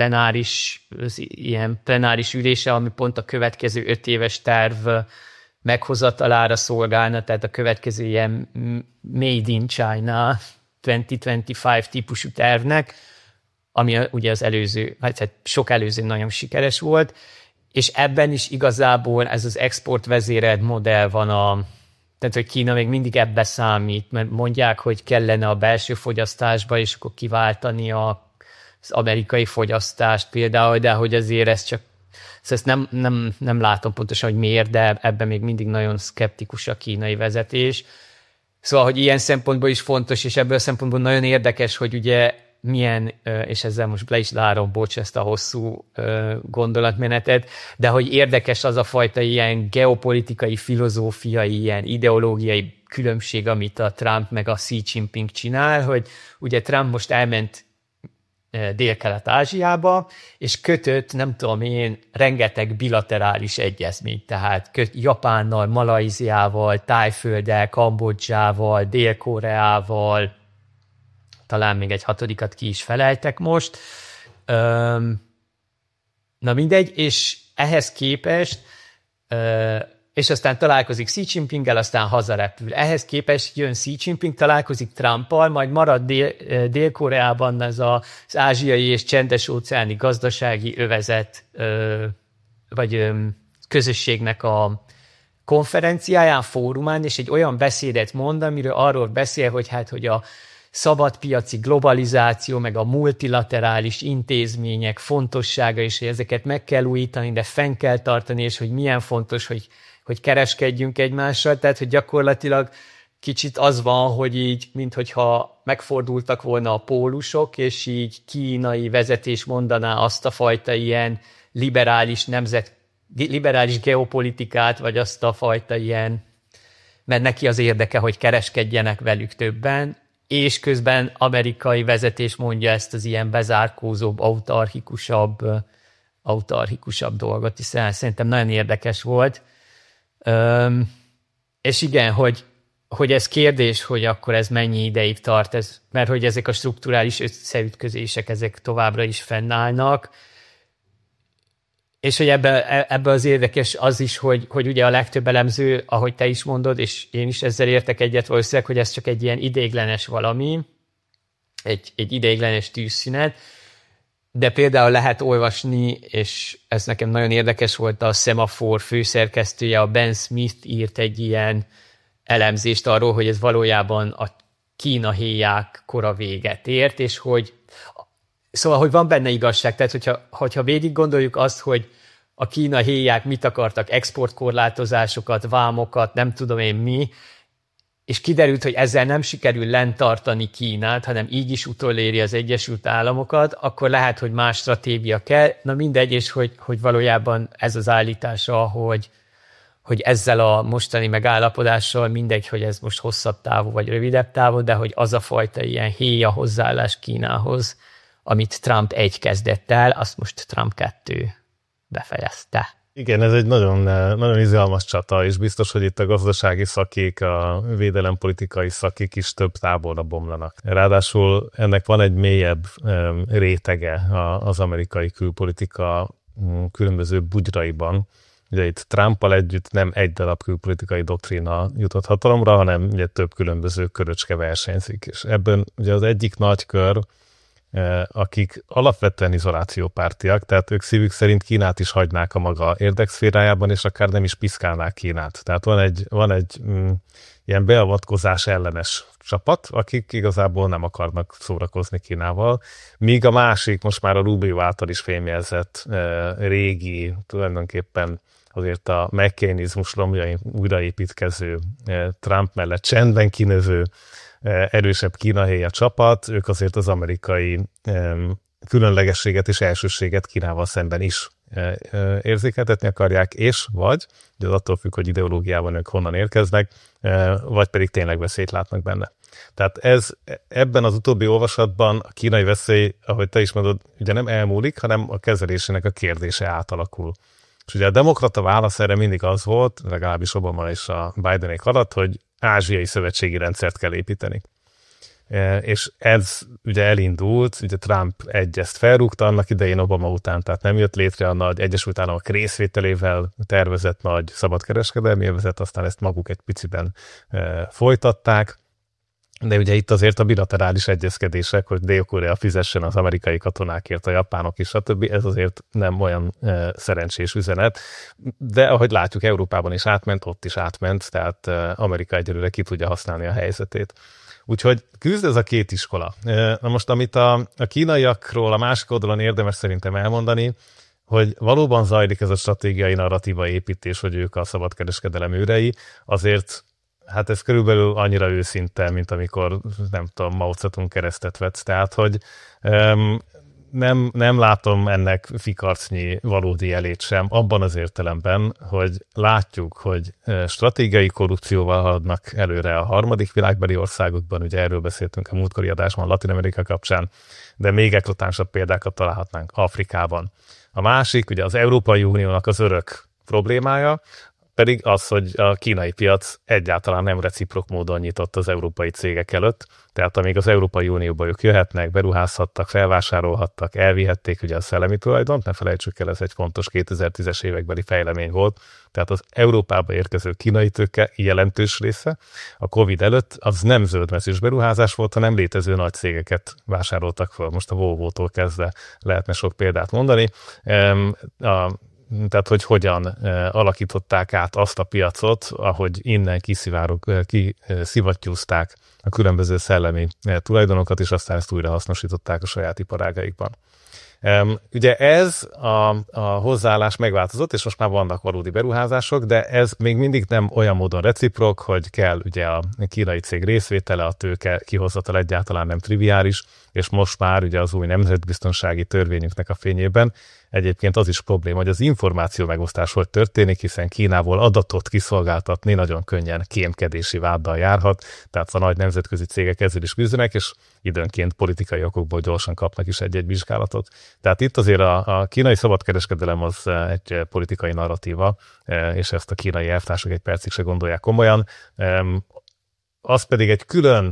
ilyen plenáris ülése, ami pont a következő 5 éves terv meghozatalára szolgálna, tehát a következő ilyen Made in China 2025 típusú tervnek, ami ugye az előző, hát sok előző nagyon sikeres volt, és ebben is igazából ez az exportvezérelt modell van tehát, hogy Kína még mindig ebbe számít, mert mondják, hogy kellene a belső fogyasztásba, és akkor kiváltani az amerikai fogyasztást például, de hogy azért ez csak, ezt nem látom pontosan, hogy miért, de ebben még mindig nagyon szkeptikus a kínai vezetés. Szóval, hogy ilyen szempontból is fontos, és ebből a szempontból nagyon érdekes, hogy ugye milyen, és ezzel most le is zárom, bocs, ezt a hosszú gondolatmenetet, de hogy érdekes az a fajta ilyen geopolitikai, filozófiai, ilyen ideológiai különbség, amit a Trump meg a Xi Jinping csinál, hogy ugye Trump most elment Dél-Kelet-Ázsiába, és kötött, nem tudom én, rengeteg bilaterális egyezményt, tehát Japánnal, Malajziával, Tájfölddel, Kambodzsával, Dél-Koreával, talán még egy 6. ki is feleltek most. Na mindegy, és ehhez képest, és aztán találkozik Xi Jinpinggel, aztán hazarepül. Ehhez képest jön Xi Jinping, találkozik Trumpal, majd marad Dél-Koreában az ázsiai és csendes-óceáni gazdasági övezet, vagy közösségnek a konferenciáján, fórumán, és egy olyan beszédet mond, amiről arról beszél, hogy a szabadpiaci globalizáció, meg a multilaterális intézmények fontossága, és hogy ezeket meg kell újítani, de fenn kell tartani, és hogy milyen fontos, hogy kereskedjünk egymással. Tehát, hogy gyakorlatilag kicsit az van, hogy így, minthogyha megfordultak volna a pólusok, és így kínai vezetés mondaná azt a fajta ilyen liberális liberális geopolitikát, vagy azt a fajta ilyen, mert neki az érdeke, hogy kereskedjenek velük többen, és közben amerikai vezetés mondja ezt az ilyen bezárkózóbb, autarchikusabb dolgot, hiszen szerintem nagyon érdekes volt. És igen, hogy ez kérdés, hogy akkor ez mennyi ideig tart, mert hogy ezek a strukturális összeütközések, ezek továbbra is fennállnak, és hogy ebbe az érdekes az is, hogy ugye a legtöbb elemző, ahogy te is mondod, és én is ezzel értek egyet valószínűleg, hogy ez csak egy ilyen ideiglenes valami, egy ideiglenes tűzszünet, de például lehet olvasni, és ez nekem nagyon érdekes volt, a Semafor főszerkesztője, a Ben Smith írt egy ilyen elemzést arról, hogy ez valójában a Kína héják kora véget ért, és hogy szóval, hogy van benne igazság, tehát hogyha végig gondoljuk azt, hogy a Kína héják mit akartak, exportkorlátozásokat, vámokat, nem tudom én mi, és kiderült, hogy ezzel nem sikerül lent tartani Kínát, hanem így is utoléri az Egyesült Államokat, akkor lehet, hogy más stratégia kell. Na mindegy, és hogy valójában ez az állítása, hogy ezzel a mostani megállapodással mindegy, hogy ez most hosszabb távú vagy rövidebb távú, de hogy az a fajta ilyen héja hozzáállás Kínához, amit Trump 1 kezdett el, azt most Trump 2 befejezte. Igen, ez egy nagyon, nagyon izgalmas csata, és biztos, hogy itt a gazdasági szakik, a védelempolitikai szakik is több táborra bomlanak. Ráadásul ennek van egy mélyebb rétege az amerikai külpolitika különböző bugyraiban. Ugye itt Trumpal együtt nem egy darab külpolitikai doktrína jutott hatalomra, hanem ugye több különböző köröcske versenyzik. És ebben ugye az egyik nagy kör, akik alapvetően izolációpártiak, tehát ők szívük szerint Kínát is hagynák a maga érdekszférájában, és akár nem is piszkálnák Kínát. Tehát van egy ilyen beavatkozás ellenes csapat, akik igazából nem akarnak szórakozni Kínával, míg a másik, most már a Rubio által is fémjelzett régi, tulajdonképpen azért a McCainizmus romjain újraépítkező, Trump mellett csendben kinövő, erősebb kínahéja csapat, ők azért az amerikai különlegességet és elsőséget Kínával szemben is érzékeltetni akarják, és vagy, ugye az attól függ, hogy ideológiában ők honnan érkeznek, vagy pedig tényleg veszélyt látnak benne. Tehát ebben az utóbbi olvasatban a kínai veszély, ahogy te is mondod, ugye nem elmúlik, hanem a kezelésének a kérdése átalakul. És ugye a demokrata válasz erre mindig az volt, legalábbis Obama és a Bidenék alatt, hogy ázsiai szövetségi rendszert kell építeni. És ez ugye elindult, ugye Trump ezt felrúgta annak idején Obama után, tehát nem jött létre a nagy Egyesült Államok részvételével tervezett nagy szabadkereskedelmi övezet, aztán ezt maguk egy piciben folytatták. De ugye itt azért a bilaterális egyezkedések, hogy Dél-Korea fizessen az amerikai katonákért, a japánok is, stb. Ez azért nem olyan szerencsés üzenet. De ahogy látjuk, Európában is átment, ott is átment, tehát Amerika egyelőre ki tudja használni a helyzetét. Úgyhogy küzd ez a két iskola. Na most, amit a kínaiakról a másik oldalon érdemes szerintem elmondani, hogy valóban zajlik ez a stratégiai narratíva építés, hogy ők a szabadkereskedelem őrei, azért hát ez körülbelül annyira őszinte, mint amikor, nem tudom, Mao Zedong keresztet vett. Tehát, hogy nem látom ennek fikarcnyi valódi jelét sem, abban az értelemben, hogy látjuk, hogy stratégiai korrupcióval haladnak előre a harmadik világbeli országokban, ugye erről beszéltünk a múltkori adásban Latin-Amerika kapcsán, de még eklatánsabb példákat találhatnánk Afrikában. A másik, ugye az Európai Uniónak az örök problémája, pedig az, hogy a kínai piac egyáltalán nem reciprok módon nyitott az európai cégek előtt, tehát amíg az Európai Unióba ők jöhetnek, beruházhattak, felvásárolhattak, elvihették ugye a szellemi tulajdont, ne felejtsük el, ez egy fontos 2010-es évekbeli fejlemény volt, tehát az Európába érkező kínai tőke jelentős része a Covid előtt az nem zöldmezős beruházás volt, hanem létező nagy cégeket vásároltak fel. Most a Volvo-tól kezdve lehetne sok példát mondani. Tehát, hogy hogyan alakították át azt a piacot, ahogy innen kiszivattyúzták a különböző szellemi tulajdonokat, és aztán ezt újra hasznosították a saját iparágaikban. Ugye ez a hozzáállás megváltozott, és most már vannak valódi beruházások, de ez még mindig nem olyan módon reciprok, hogy kell ugye a kínai cég részvétele, a tőke kihozatal egyáltalán nem triviális, és most már ugye az új nemzetbiztonsági törvényünknek a fényében egyébként az is probléma, hogy az információ megosztás hogy történik, hiszen Kínából adatot kiszolgáltatni nagyon könnyen kémkedési váddal járhat, tehát a nagy nemzetközi cégek ezzel is küzdenek, és időnként politikai okokból gyorsan kapnak is egy-egy vizsgálatot. Tehát itt azért a kínai szabadkereskedelem az egy politikai narratíva, és ezt a kínai elvtársak egy percig se gondolják komolyan. Az pedig egy külön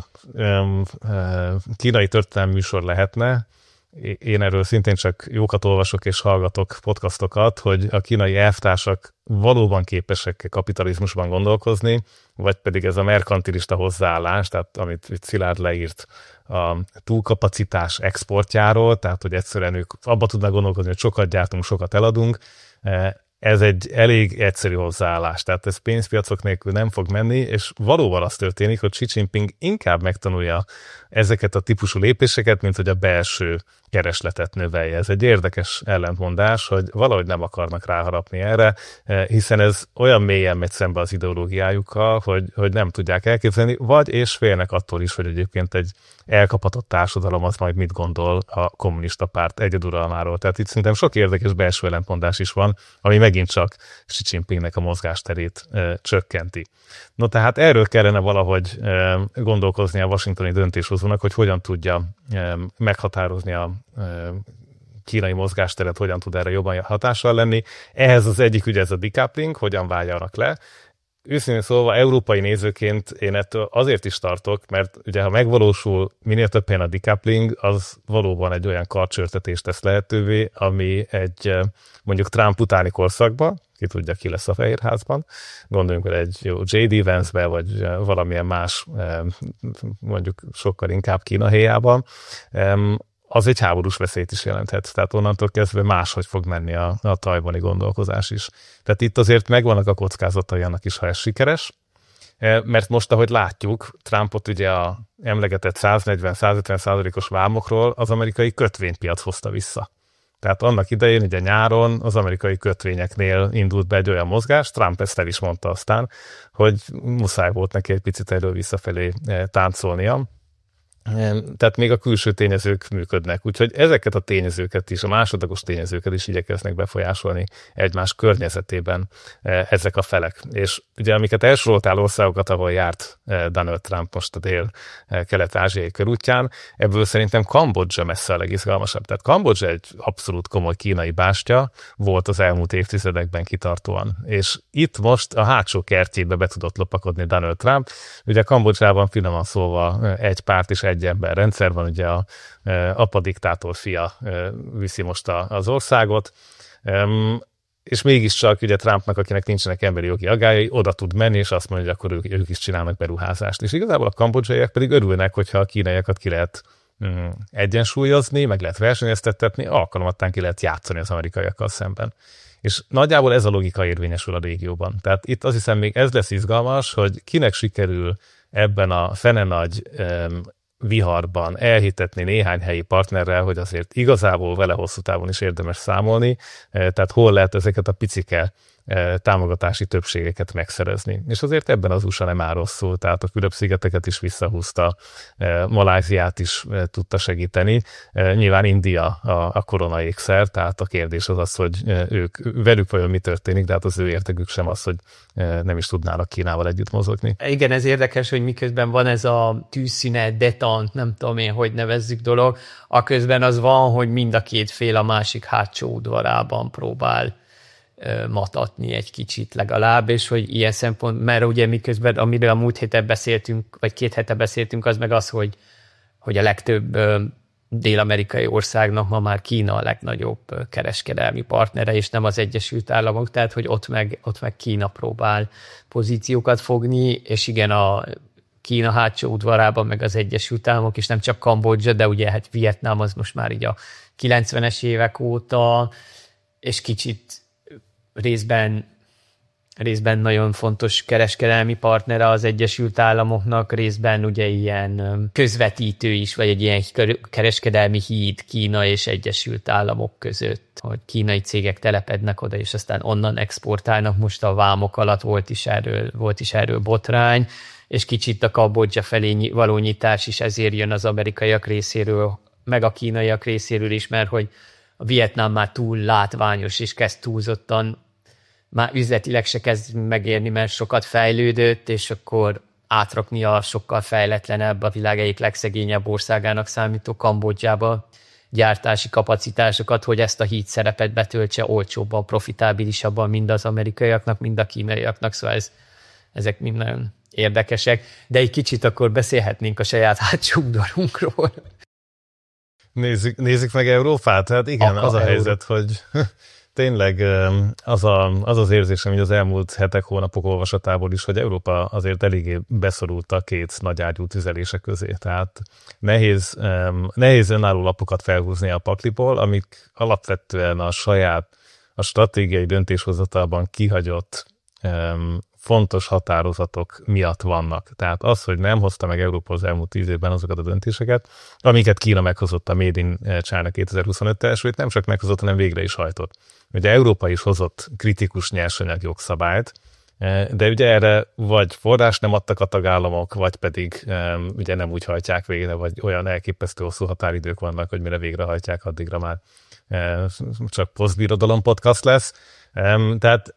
kínai történelmi műsor lehetne. Én erről szintén csak jókat olvasok és hallgatok podcastokat, hogy a kínai elvtársak valóban képesek kapitalizmusban gondolkozni, vagy pedig ez a merkantilista hozzáállás, tehát amit Szilárd leírt a túlkapacitás exportjáról, tehát hogy egyszerűen ők abba tudnak gondolkozni, hogy sokat gyártunk, sokat eladunk. Ez egy elég egyszerű hozzáállás, tehát ez pénzpiacok nélkül nem fog menni, és valóban az történik, hogy Xi Jinping inkább megtanulja ezeket a típusú lépéseket, mint hogy a belső keresletet növelje. Ez egy érdekes ellentmondás, hogy valahogy nem akarnak ráharapni erre, hiszen ez olyan mélyen megy szembe az ideológiájukkal, hogy nem tudják elképzelni, vagy és félnek attól is, hogy egyébként egy elkapatott társadalom az majd mit gondol a kommunista párt egyeduralmáról. Tehát itt szerintem sok érdekes belső ellentmondás is van, ami megint csak Xi Jinpingnek a mozgásterét csökkenti. No, tehát erről kellene valahogy gondolkozni a washingtoni döntéshozónak, hogy hogyan tudja meghatározni a kínai mozgásteret, hogyan tud erre jobban hatással lenni. Ehhez az egyik ügy ez a decoupling, hogyan váljanak le. Őszintén szólva, európai nézőként én ettől azért is tartok, mert ugye ha megvalósul minél több helyen a decoupling, az valóban egy olyan karcsörtetést tesz lehetővé, ami egy mondjuk Trump utáni korszakban, ki tudja, ki lesz a Fehérházban, gondoljunk el egy jó J.D. Vance-be, vagy valamilyen más, mondjuk sokkal inkább Kína héjában, az egy háborús veszélyt is jelenthet. Tehát onnantól kezdve máshogy fog menni a tajvani gondolkozás is. Tehát itt azért megvannak a kockázatai annak is, ha ez sikeres, mert most, ahogy látjuk, Trumpot ugye a emlegetett 140-150%-os vámokról az amerikai kötvénypiac hozta vissza. Tehát annak idején, ugye nyáron az amerikai kötvényeknél indult be egy olyan mozgás, Trump ezt el is mondta aztán, hogy muszáj volt neki egy picit erről visszafelé táncolnia. Tehát még a külső tényezők működnek. Úgyhogy ezeket a tényezőket is, a másodlagos tényezőket is igyekeznek befolyásolni egymás környezetében ezek a felek. És ugye amiket elsoroltál országokat, ahol járt Donald Trump most a dél-kelet-ázsiai körútján, ebből szerintem Kambodzsa messze a legizgalmasabb. Tehát Kambodzsa egy abszolút komoly kínai bástya volt az elmúlt évtizedekben kitartóan. És itt most a hátsó kertjébe be tudott lopakodni Donald Trump. Ugye Kambodzsában finoman szólva egy párt és egy ember rendszer van, ugye a apa diktátor fia viszi most az országot, és mégiscsak ugye Trumpnak, akinek nincsenek emberi jogi aggályai, oda tud menni, és azt mondja, hogy akkor ők is csinálnak beruházást. És igazából a kambodzsaiak pedig örülnek, hogyha a kínaiakat ki lehet egyensúlyozni, meg lehet versenyeztettetni, alkalmattán ki lehet játszani az amerikaiakkal szemben. És nagyjából ez a logika érvényesül a régióban. Tehát itt azt hiszem még ez lesz izgalmas, hogy kinek sikerül ebben a fene nagy viharban elhitetni néhány helyi partnerrel, hogy azért igazából vele hosszú távon is érdemes számolni, tehát hol lehet ezeket a picike támogatási többségeket megszerezni. És azért ebben az USA nem áll rosszul, tehát a Fülöp-szigeteket is visszahúzta, Maláziát is tudta segíteni. Nyilván India a korona ékszer, tehát a kérdés az, hogy velük vajon mi történik, de hát az ő értekük sem az, hogy nem is tudnának Kínával együtt mozogni. Igen, ez érdekes, hogy miközben van ez a tűzszünet, detant, nem tudom én, hogy nevezzük dolog, aközben az van, hogy mind a két fél a másik hátsó udvarában próbál matatni egy kicsit legalább, és hogy ilyen szempont, mert ugye miközben, amiről a múlt héten beszéltünk, vagy 2 hete beszéltünk, az meg az, hogy a legtöbb dél-amerikai országnak ma már Kína a legnagyobb kereskedelmi partnere, és nem az Egyesült Államok, tehát hogy ott meg Kína próbál pozíciókat fogni, és igen, a Kína hátsó udvarában meg az Egyesült Államok, és nem csak Kambodzsa, de ugye hát Vietnám az most már így a 90-es évek óta, és kicsit részben nagyon fontos kereskedelmi partnere az Egyesült Államoknak, részben ugye ilyen közvetítő is, vagy egy ilyen kereskedelmi híd Kína és Egyesült Államok között, hogy kínai cégek telepednek oda, és aztán onnan exportálnak. Most a vámok alatt volt is erről botrány, és kicsit a Kambodzsa felé való nyitás is ezért jön az amerikaiak részéről, meg a kínaiak részéről is, mert hogy a Vietnám már túl látványos, és kezd túlzottan, már üzletileg se kezd megérni, mert sokat fejlődött, és akkor átrakni a sokkal fejletlenebb, a világ egyik legszegényebb országának számító Kambodzsába gyártási kapacitásokat, hogy ezt a híd szerepet betöltse olcsóbban, profitábilisabban mind az amerikaiaknak, mind a kínaiaknak, szóval ezek mind nagyon érdekesek, de egy kicsit akkor beszélhetnénk a saját hátsó udvarunkról. Nézzük meg Európát? Hát igen, az a helyzet, hogy tényleg az érzésem, hogy az elmúlt hetek, hónapok olvasatából is, hogy Európa azért eléggé beszorult a két nagyágyú tüzelése közé. Tehát nehéz önálló lapokat felhúzni a pakliból, amik alapvetően a stratégiai döntéshozatalban kihagyott fontos határozatok miatt vannak. Tehát az, hogy nem hozta meg Európa az elmúlt 10 évben azokat a döntéseket, amiket Kína meghozott a Made in China 2025-tel, és nem csak meghozott, hanem végre is hajtott. Ugye Európa is hozott kritikus nyersanyag jogszabályt, de ugye erre vagy forrás nem adtak a tagállamok, vagy pedig ugye nem úgy hajtják végre, vagy olyan elképesztő hosszú határidők vannak, hogy mire végrehajtják, addigra már csak posztbirodalom podcast lesz. Tehát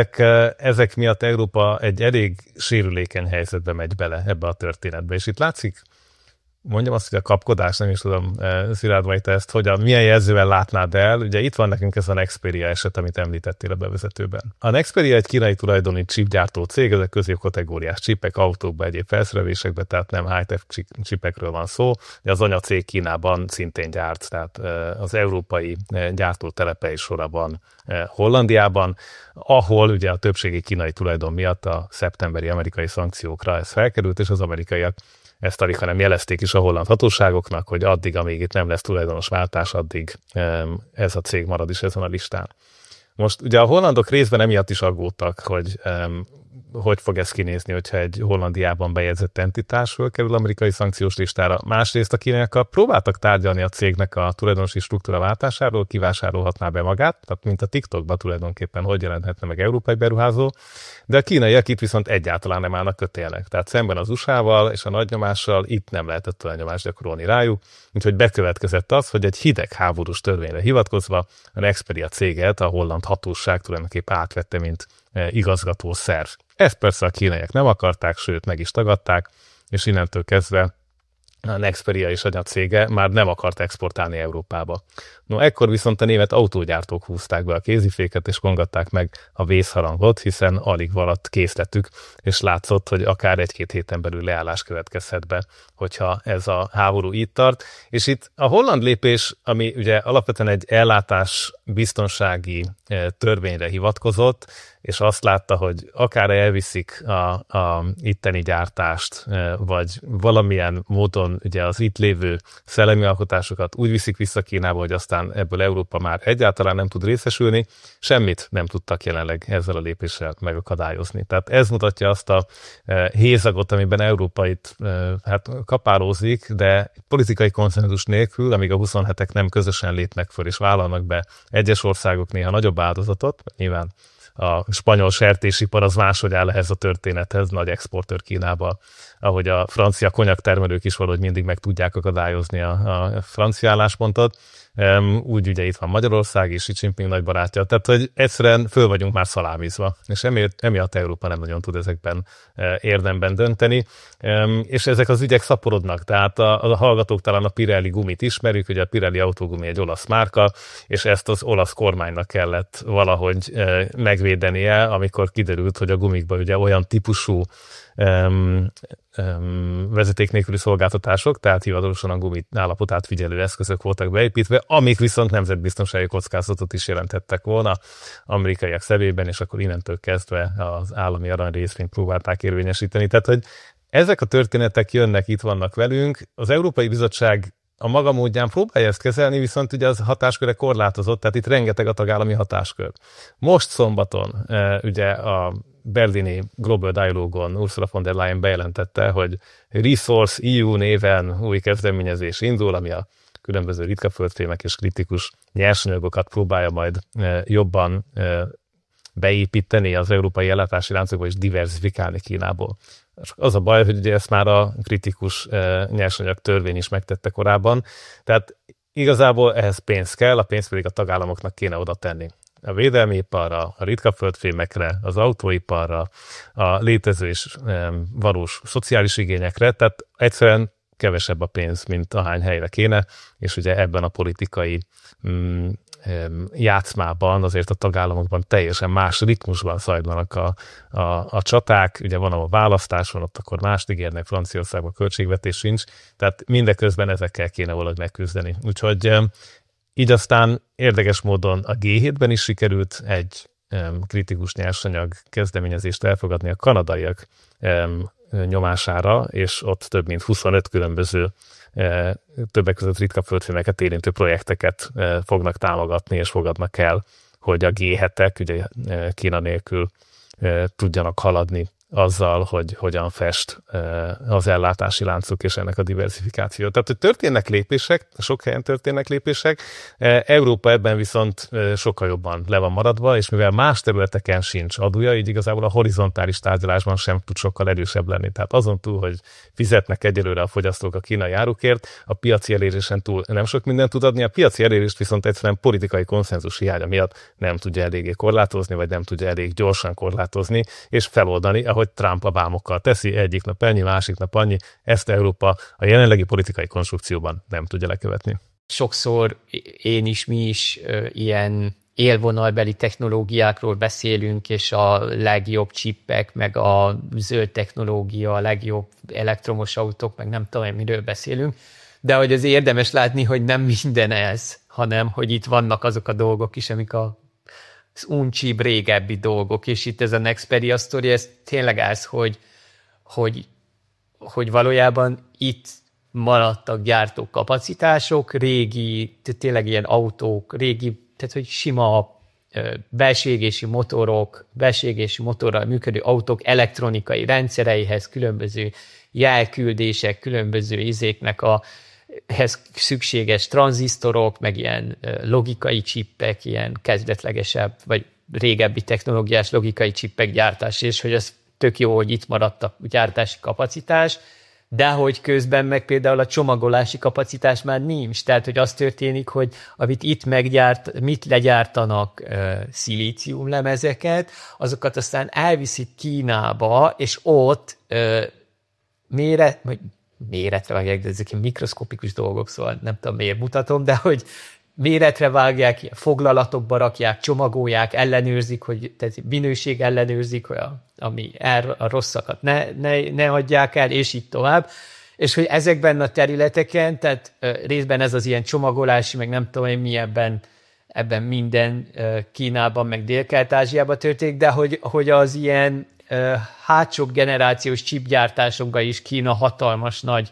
ezek miatt Európa egy elég sérülékeny helyzetbe megy bele ebbe a történetbe. És itt látszik, mondjam azt, hogy a kapkodás, nem is tudom, Szilárd, vagy te ezt milyen jelzővel látnád el. Ugye itt van nekünk ez a Nexperia eset, amit említettél a bevezetőben. A Nexperia egy kínai tulajdoni chipgyártó cég, ezek középkategóriás csipek, autókba, egyéb felszerelésekbe, tehát nem high-tech csipekről van szó, de az anyacég Kínában szintén gyárt, tehát az európai gyártótelepe is sora van Hollandiában, ahol ugye a többségi kínai tulajdon miatt a szeptemberi amerikai szankciókra ez felkerült, és az amerikaiak ezt alig, hanem jelezték is a holland hatóságoknak, hogy addig, amíg itt nem lesz tulajdonos váltás, addig ez a cég marad is ezen a listán. Most ugye a hollandok részben emiatt is aggódtak, hogy fog ez kinézni, hogyha egy Hollandiában bejegyzett entitás fölkerül amerikai szankciós listára. Másrészt a kínaiakkal próbáltak tárgyalni a cégnek a tulajdonosi struktúra váltásáról, kivásárolhatná be magát, tehát mint a TikTokban tulajdonképpen hogy jelenthetne meg európai beruházó, de a kínaiak itt viszont egyáltalán nem állnak kötélnek. Tehát szemben az USA-val és a nagy nyomással itt nem lehetett olyan nyomást gyakorolni rájuk, úgyhogy bekövetkezett az, hogy egy hidegháborús törvényre hivatkozva a Nexperia céget a holland hatóság tulajdonképpen átvette, mint igazgató szerv. Ezt persze a kínaiak nem akarták, sőt meg is tagadták, és innentől kezdve a Nexperia és anyacége már nem akart exportálni Európába. No, ekkor viszont a német autógyártók húzták be a kéziféket, és kongatták meg a vészharangot, hiszen alig valatt készletük, és látszott, hogy akár 1-2 héten belül leállás következhet be, hogyha ez a háború így tart. És itt a holland lépés, ami ugye alapvetően egy ellátás biztonsági törvényre hivatkozott, és azt látta, hogy akár elviszik a itteni gyártást, vagy valamilyen módon ugye az itt lévő szellemi alkotásokat úgy viszik vissza Kínába, hogy aztán ebből Európa már egyáltalán nem tud részesülni, semmit nem tudtak jelenleg ezzel a lépéssel megakadályozni. Tehát ez mutatja azt a hézagot, amiben Európa itt kapálózik, de politikai konszenzus nélkül, amíg a 27-ek nem közösen lépnek föl és vállalnak be egyes országok néha nagyobb áldozatot, nyilván a spanyol sertésipar az máshogy áll ehhez a történethez, nagy exportőr Kínába, ahogy a francia konyaktermelők is valahogy mindig meg tudják akadályozni a francia álláspontot. Úgy ugye itt van Magyarország és Xi Jinping nagy barátja, tehát hogy egyszerűen föl vagyunk már szalámizva, és emiatt Európa nem nagyon tud ezekben érdemben dönteni, és ezek az ügyek szaporodnak, tehát a hallgatók talán a Pirelli gumit ismerjük, ugye a Pirelli autógumi egy olasz márka, és ezt az olasz kormánynak kellett valahogy megvédenie, amikor kiderült, hogy a gumikban ugye olyan típusú vezeték nélküli szolgáltatások, tehát hivatalosan a gumi állapotát figyelő eszközök voltak beépítve, amik viszont nemzetbiztonsági kockázatot is jelentettek volna amerikaiak szemében, és akkor innentől kezdve az állami aranyrészvényt próbálták érvényesíteni. Tehát, hogy ezek a történetek jönnek, itt vannak velünk. Az Európai Bizottság a maga módján próbálja ezt kezelni, viszont ugye az hatásköre korlátozott, tehát itt rengeteg a tagállami hatáskör. Most szombaton ugye a berlini Global Dialogue-on Ursula von der Leyen bejelentette, hogy Resource EU néven új kezdeményezés indul, ami a különböző ritka földfémek és kritikus nyersanyagokat próbálja majd jobban beépíteni az európai ellátási láncokba és diversifikálni Kínából. Az a baj, hogy ugye ezt már a kritikus nyersanyag törvény is megtette korábban, tehát Igazából ehhez pénz kell, a pénzt pedig a tagállamoknak kéne oda tenni. A védelmi iparra, a ritka földfémekre, az autóiparra, a létező és valós szociális igényekre, tehát egyszerűen kevesebb a pénz, mint ahány helyre kéne, és ugye ebben a politikai játszmában azért a tagállamokban teljesen más ritmusban zajlanak a csaták, ugye van, ahol választás van, ott akkor mást ígérnek, Franciaországban költségvetés sincs, tehát mindeközben ezekkel kéne valahogy megküzdeni. Úgyhogy így aztán érdekes módon a G7-ben is sikerült egy kritikus nyersanyag kezdeményezést elfogadni a kanadaiak nyomására, és ott több mint 25 különböző többek között ritka földfémeket érintő projekteket fognak támogatni, és fogadnak el, hogy a G7-ek ugye Kína nélkül tudjanak haladni azzal, hogy hogyan fest az ellátási láncuk és ennek a diversifikáció. Tehát, hogy történnek lépések, sok helyen történnek lépések, Európa ebben viszont sokkal jobban le van maradva, és mivel más területeken sincs adója, így igazából a horizontális tárgyalásban sem tud sokkal erősebb lenni. Tehát azon túl, hogy fizetnek egyelőre a fogyasztók a kínai árukért, a piaci elérésen túl nem sok mindent tud adni, a piaci elérést viszont egyszerűen politikai konszenzus hiánya miatt nem tudja eléggé korlátozni, vagy nem tudja elég gyorsan korlátozni, és feloldani, ahogy Trump a vámokkal teszi, egyik nap ennyi, másik nap annyi, ezt Európa a jelenlegi politikai konstrukcióban nem tudja lekövetni. Sokszor mi is ilyen élvonalbeli technológiákról beszélünk, és a legjobb csippek, meg a zöld technológia, a legjobb elektromos autók, meg nem tudom, miről beszélünk, de hogy az érdemes látni, hogy nem minden ez, hanem hogy itt vannak azok a dolgok is, amik az uncsibb, régebbi dolgok, és itt ez a Nexperia sztori, ez tényleg az, hogy valójában itt maradtak gyártó kapacitások, régi, tényleg ilyen autók, régi, tehát hogy sima belső égési motorral működő autók elektronikai rendszereihez, különböző jelküldések, különböző ehhez szükséges tranzisztorok, meg ilyen logikai csippek, ilyen kezdetlegesebb, vagy régebbi technológiás logikai csippek gyártás, és hogy ez tök jó, hogy itt maradt a gyártási kapacitás, de hogy közben meg például a csomagolási kapacitás már nincs. Tehát, hogy az történik, hogy amit itt mit legyártanak szilíciumlemezeket, azokat aztán elviszik Kínába, és ott méretre vágják, de ezek mikroszkopikus dolgok, szóval nem tudom, miért mutatom, de hogy méretre vágják, foglalatokba rakják, csomagolják, ellenőrzik, tehát minőség ellenőrzik, hogy ami a rosszakat ne adják el, és így tovább. És hogy ezekben a területeken, tehát részben ez az ilyen csomagolási, meg nem tudom én mi ebben minden Kínában, meg Dél-Kelet-Ázsiában történik, de hogy az ilyen hátsó generációs chipgyártásokban is Kína hatalmas nagy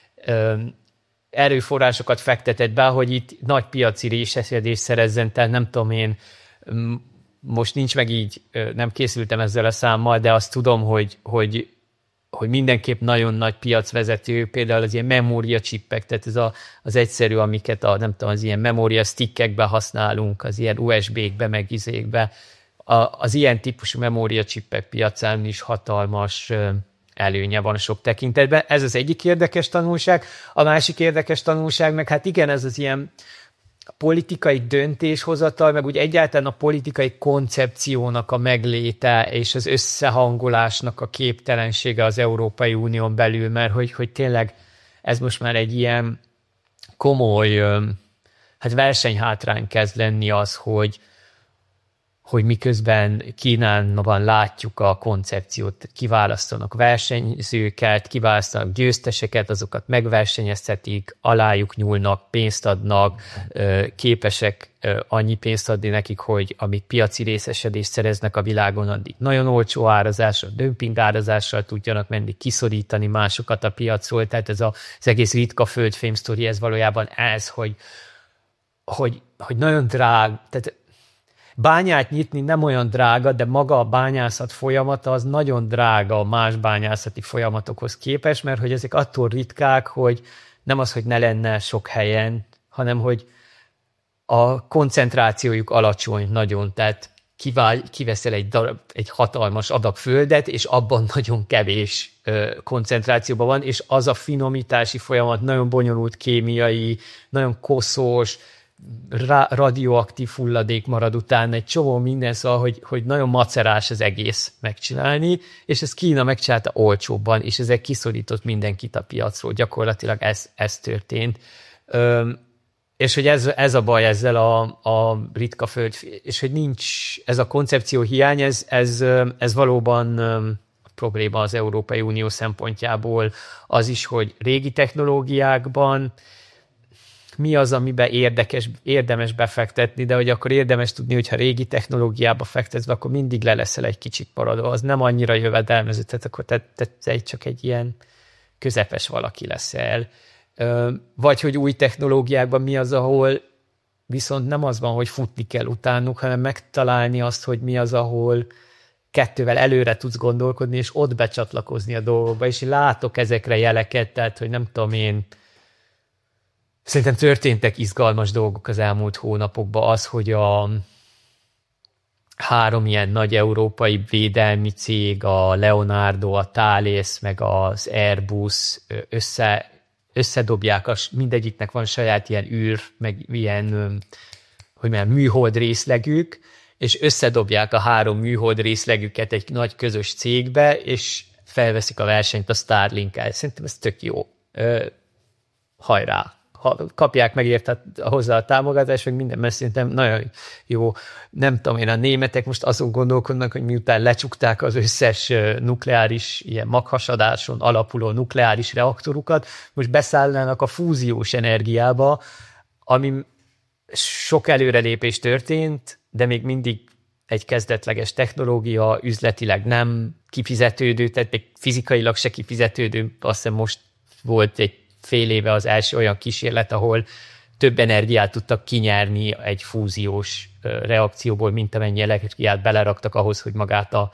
erőforrásokat fektetett be, hogy itt nagy piaci részesedést szerezzen, tehát nem tudom én, most nincs meg így, nem készültem ezzel a számmal, de azt tudom, hogy mindenképp nagyon nagy piacvezető, például az ilyen memóriacsippek, tehát ez az egyszerű, amiket nem tudom, az ilyen memória stickekbe használunk, az ilyen USB-kbe, meg izékbe, az ilyen típusú memóriacsippek piacán is hatalmas előnye van sok tekintetben. Ez az egyik érdekes tanulság. A másik érdekes tanulság, meg hát igen, ez az ilyen politikai döntéshozatal, meg úgy egyáltalán a politikai koncepciónak a megléte és az összehangolásnak a képtelensége az Európai Unión belül, mert hogy tényleg ez most már egy ilyen komoly versenyhátrány kezd lenni az, hogy miközben Kínában látjuk a koncepciót, kiválasztanak versenyzőket, kiválasztanak győzteseket, azokat megversenyeztetik, alájuk nyúlnak, pénzt adnak, képesek annyi pénzt adni nekik, hogy amíg piaci részesedést szereznek a világon, addig nagyon olcsó árazással, dömping árazással tudjanak menni, kiszorítani másokat a piacról, tehát ez az egész ritka földfém sztori, ez valójában ez, hogy nagyon tehát bányát nyitni nem olyan drága, de maga a bányászat folyamata az nagyon drága a más bányászati folyamatokhoz képest, mert hogy ezek attól ritkák, hogy nem az, hogy ne lenne sok helyen, hanem hogy a koncentrációjuk alacsony nagyon. Tehát kiveszel egy hatalmas adag földet, és abban nagyon kevés koncentrációban van, és az a finomítási folyamat nagyon bonyolult kémiai, nagyon koszos, radioaktív hulladék marad utána, egy csomó minden, szóval, hogy nagyon macerás az egész megcsinálni, és ez Kína megcsinálta olcsóbban, és ezzel kiszorított mindenkit a piacról. Gyakorlatilag ez történt. És hogy ez a baj ezzel a ritka föld, és hogy nincs ez a koncepció hiány, ez valóban probléma az Európai Unió szempontjából. Az is, hogy régi technológiákban mi az, amiben érdemes befektetni, de hogy akkor érdemes tudni, hogyha régi technológiába fektetve, akkor mindig le leszel egy kicsit maradva, az nem annyira jövedelmező, tehát akkor te csak egy ilyen közepes valaki leszel. Vagy hogy új technológiákban mi az, ahol viszont nem az van, hogy futni kell utánuk, hanem megtalálni azt, hogy mi az, ahol kettővel előre tudsz gondolkodni, és ott becsatlakozni a dolgokba, és én látok ezekre jeleket, tehát, hogy nem tudom én, szerintem történtek izgalmas dolgok az elmúlt hónapokban. Az, hogy a 3 ilyen nagy európai védelmi cég, a Leonardo, a Thales, meg az Airbus összedobják, mindegyiknek van saját ilyen meg ilyen, hogy mondjam, műhold részlegük, és összedobják a 3 műhold részlegüket egy nagy közös cégbe, és felveszik a versenyt a Starlink-el. Szerintem ez tök jó. Hajrá! Ha kapják meg hozzá a támogatást, meg minden, mert szerintem nagyon jó. Nem tudom én, a németek most azon gondolkodnak, hogy miután lecsukták az összes nukleáris, ilyen maghasadáson alapuló nukleáris reaktorukat, most beszállnának a fúziós energiába, ami sok előrelépés történt, de még mindig egy kezdetleges technológia, üzletileg nem kifizetődő, tehát még fizikailag se kifizetődő. Azt hiszem most volt egy fél éve az első olyan kísérlet, ahol több energiát tudtak kinyerni egy fúziós reakcióból, mint amennyi energiát beleraktak ahhoz, hogy magát a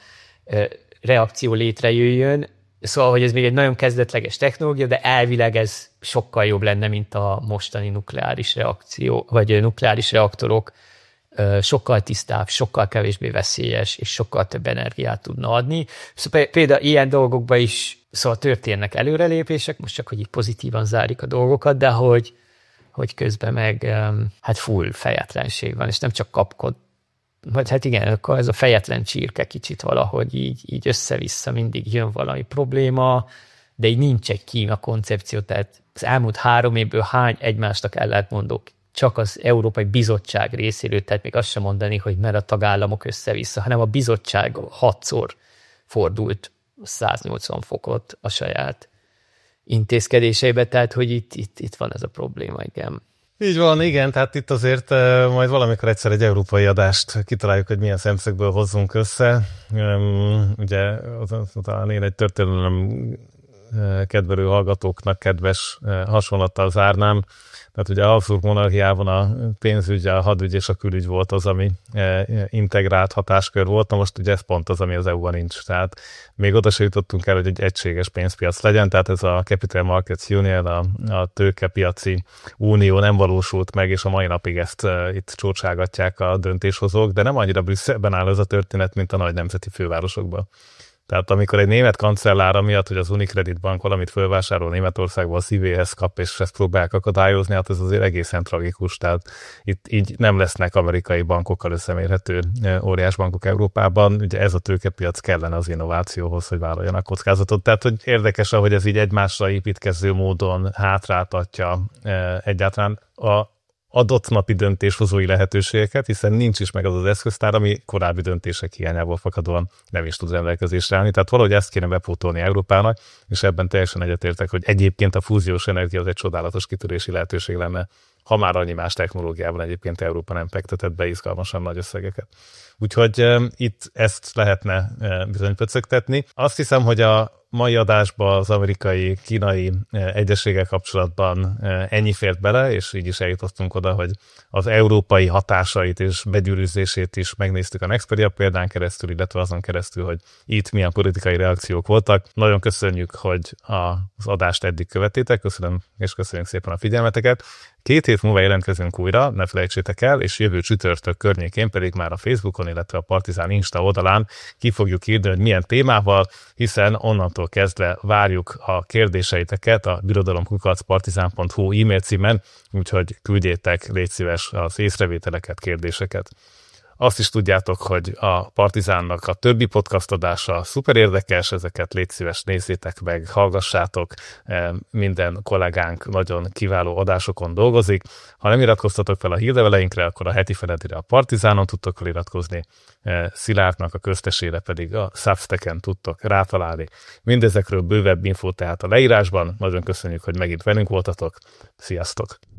reakció létrejöjjön. Szóval, hogy ez még egy nagyon kezdetleges technológia, de elvileg ez sokkal jobb lenne, mint a mostani nukleáris reakció, vagy nukleáris reaktorok. Sokkal tisztább, sokkal kevésbé veszélyes, és sokkal több energiát tudna adni. Szóval például ilyen dolgokban is szóval történnek előrelépések, most csak, hogy így pozitívan zárjuk a dolgokat, de hogy közben meg hát full fejetlenség van, és nem csak kapkod. Hát igen, akkor ez a fejetlen csirke kicsit valahogy így össze-vissza mindig jön valami probléma, de így nincs egy Kína koncepció, tehát az elmúlt 3 évből hány egymásnak ellentmondók csak az Európai Bizottság részéről, tehát még azt sem mondani, hogy mert a tagállamok össze-vissza, hanem a bizottság 6-szor fordult 180 fokot a saját intézkedéseibe, tehát hogy itt van ez a probléma, igen. Így van, igen, tehát itt azért majd valamikor egyszer egy európai adást kitaláljuk, hogy milyen szemszögből hozzunk össze. Ugye talán én egy történelem kedvelő hallgatóknak kedves hasonlattal zárnám. Tehát ugye a Habsburg monarchiában a pénzügy, a hadügy és a külügy volt az, ami integrált hatáskör volt. Na most ugye ez pont az, ami az EU-ban nincs. Tehát még oda se jutottunk el, hogy egy egységes pénzpiac legyen, tehát ez a Capital Markets Union, a tőkepiaci unió nem valósult meg, és a mai napig ezt itt csócságatják a döntéshozók, de nem annyira Brüsszelben áll ez a történet, mint a nagy nemzeti fővárosokban. Tehát amikor egy német kancellára miatt, hogy az Unicredit Bank valamit fölvásárol Németországból, a szívéhez kap, és ezt próbálják akadályozni, hát ez azért egészen tragikus. Tehát itt így nem lesznek amerikai bankokkal összemérhető óriás bankok Európában. Ugye ez a tőkepiac kellene az innovációhoz, hogy vállaljanak kockázatot. Tehát hogy érdekes, ahogy ez így egymásra építkező módon hátráltatja egyáltalán a adott napi döntéshozói lehetőségeket, hiszen nincs is meg az az eszköztár, ami korábbi döntések hiányából fakadóan nem is tud rendelkezésre állni. Tehát valahogy ezt kéne bepótolni Európának, és ebben teljesen egyetértek, hogy egyébként a fúziós energia az egy csodálatos kitörési lehetőség lenne, ha már annyi más technológiában egyébként Európa nem fektetett be izgalmasan nagy összegeket. Úgyhogy itt ezt lehetne bizony pöcögtetni. Azt hiszem, hogy a mai adásban az amerikai-kínai egyezséggel kapcsolatban ennyi fért bele, és így is eljutottunk oda, hogy az európai hatásait és begyűrűzését is megnéztük a Nexperia példán keresztül, illetve azon keresztül, hogy itt milyen politikai reakciók voltak. Nagyon köszönjük, hogy az adást eddig követtétek, köszönöm, és köszönjük szépen a figyelmeteket. 2 hét múlva jelentkezünk újra, ne felejtsétek el, és jövő csütörtök környékén pedig már a Facebookon, illetve a Partizán Insta oldalán ki fogjuk írni, hogy milyen témával, hiszen onnantól kezdve várjuk a kérdéseiteket a birodalom@partizan.hu e-mail címen, úgyhogy küldjétek, légy szíves, az észrevételeket, kérdéseket. Azt is tudjátok, hogy a Partizánnak a többi podcast adása szuper érdekes, ezeket légy szíves, nézzétek meg, hallgassátok, minden kollégánk nagyon kiváló adásokon dolgozik. Ha nem iratkoztatok fel a hírleveleinkre, akkor a heti feledére a Partizánon tudtok feliratkozni, Szilárdnak a köztesére pedig a Substacken tudtok rátalálni. Mindezekről bővebb infó tehát a leírásban. Nagyon köszönjük, hogy megint velünk voltatok. Sziasztok!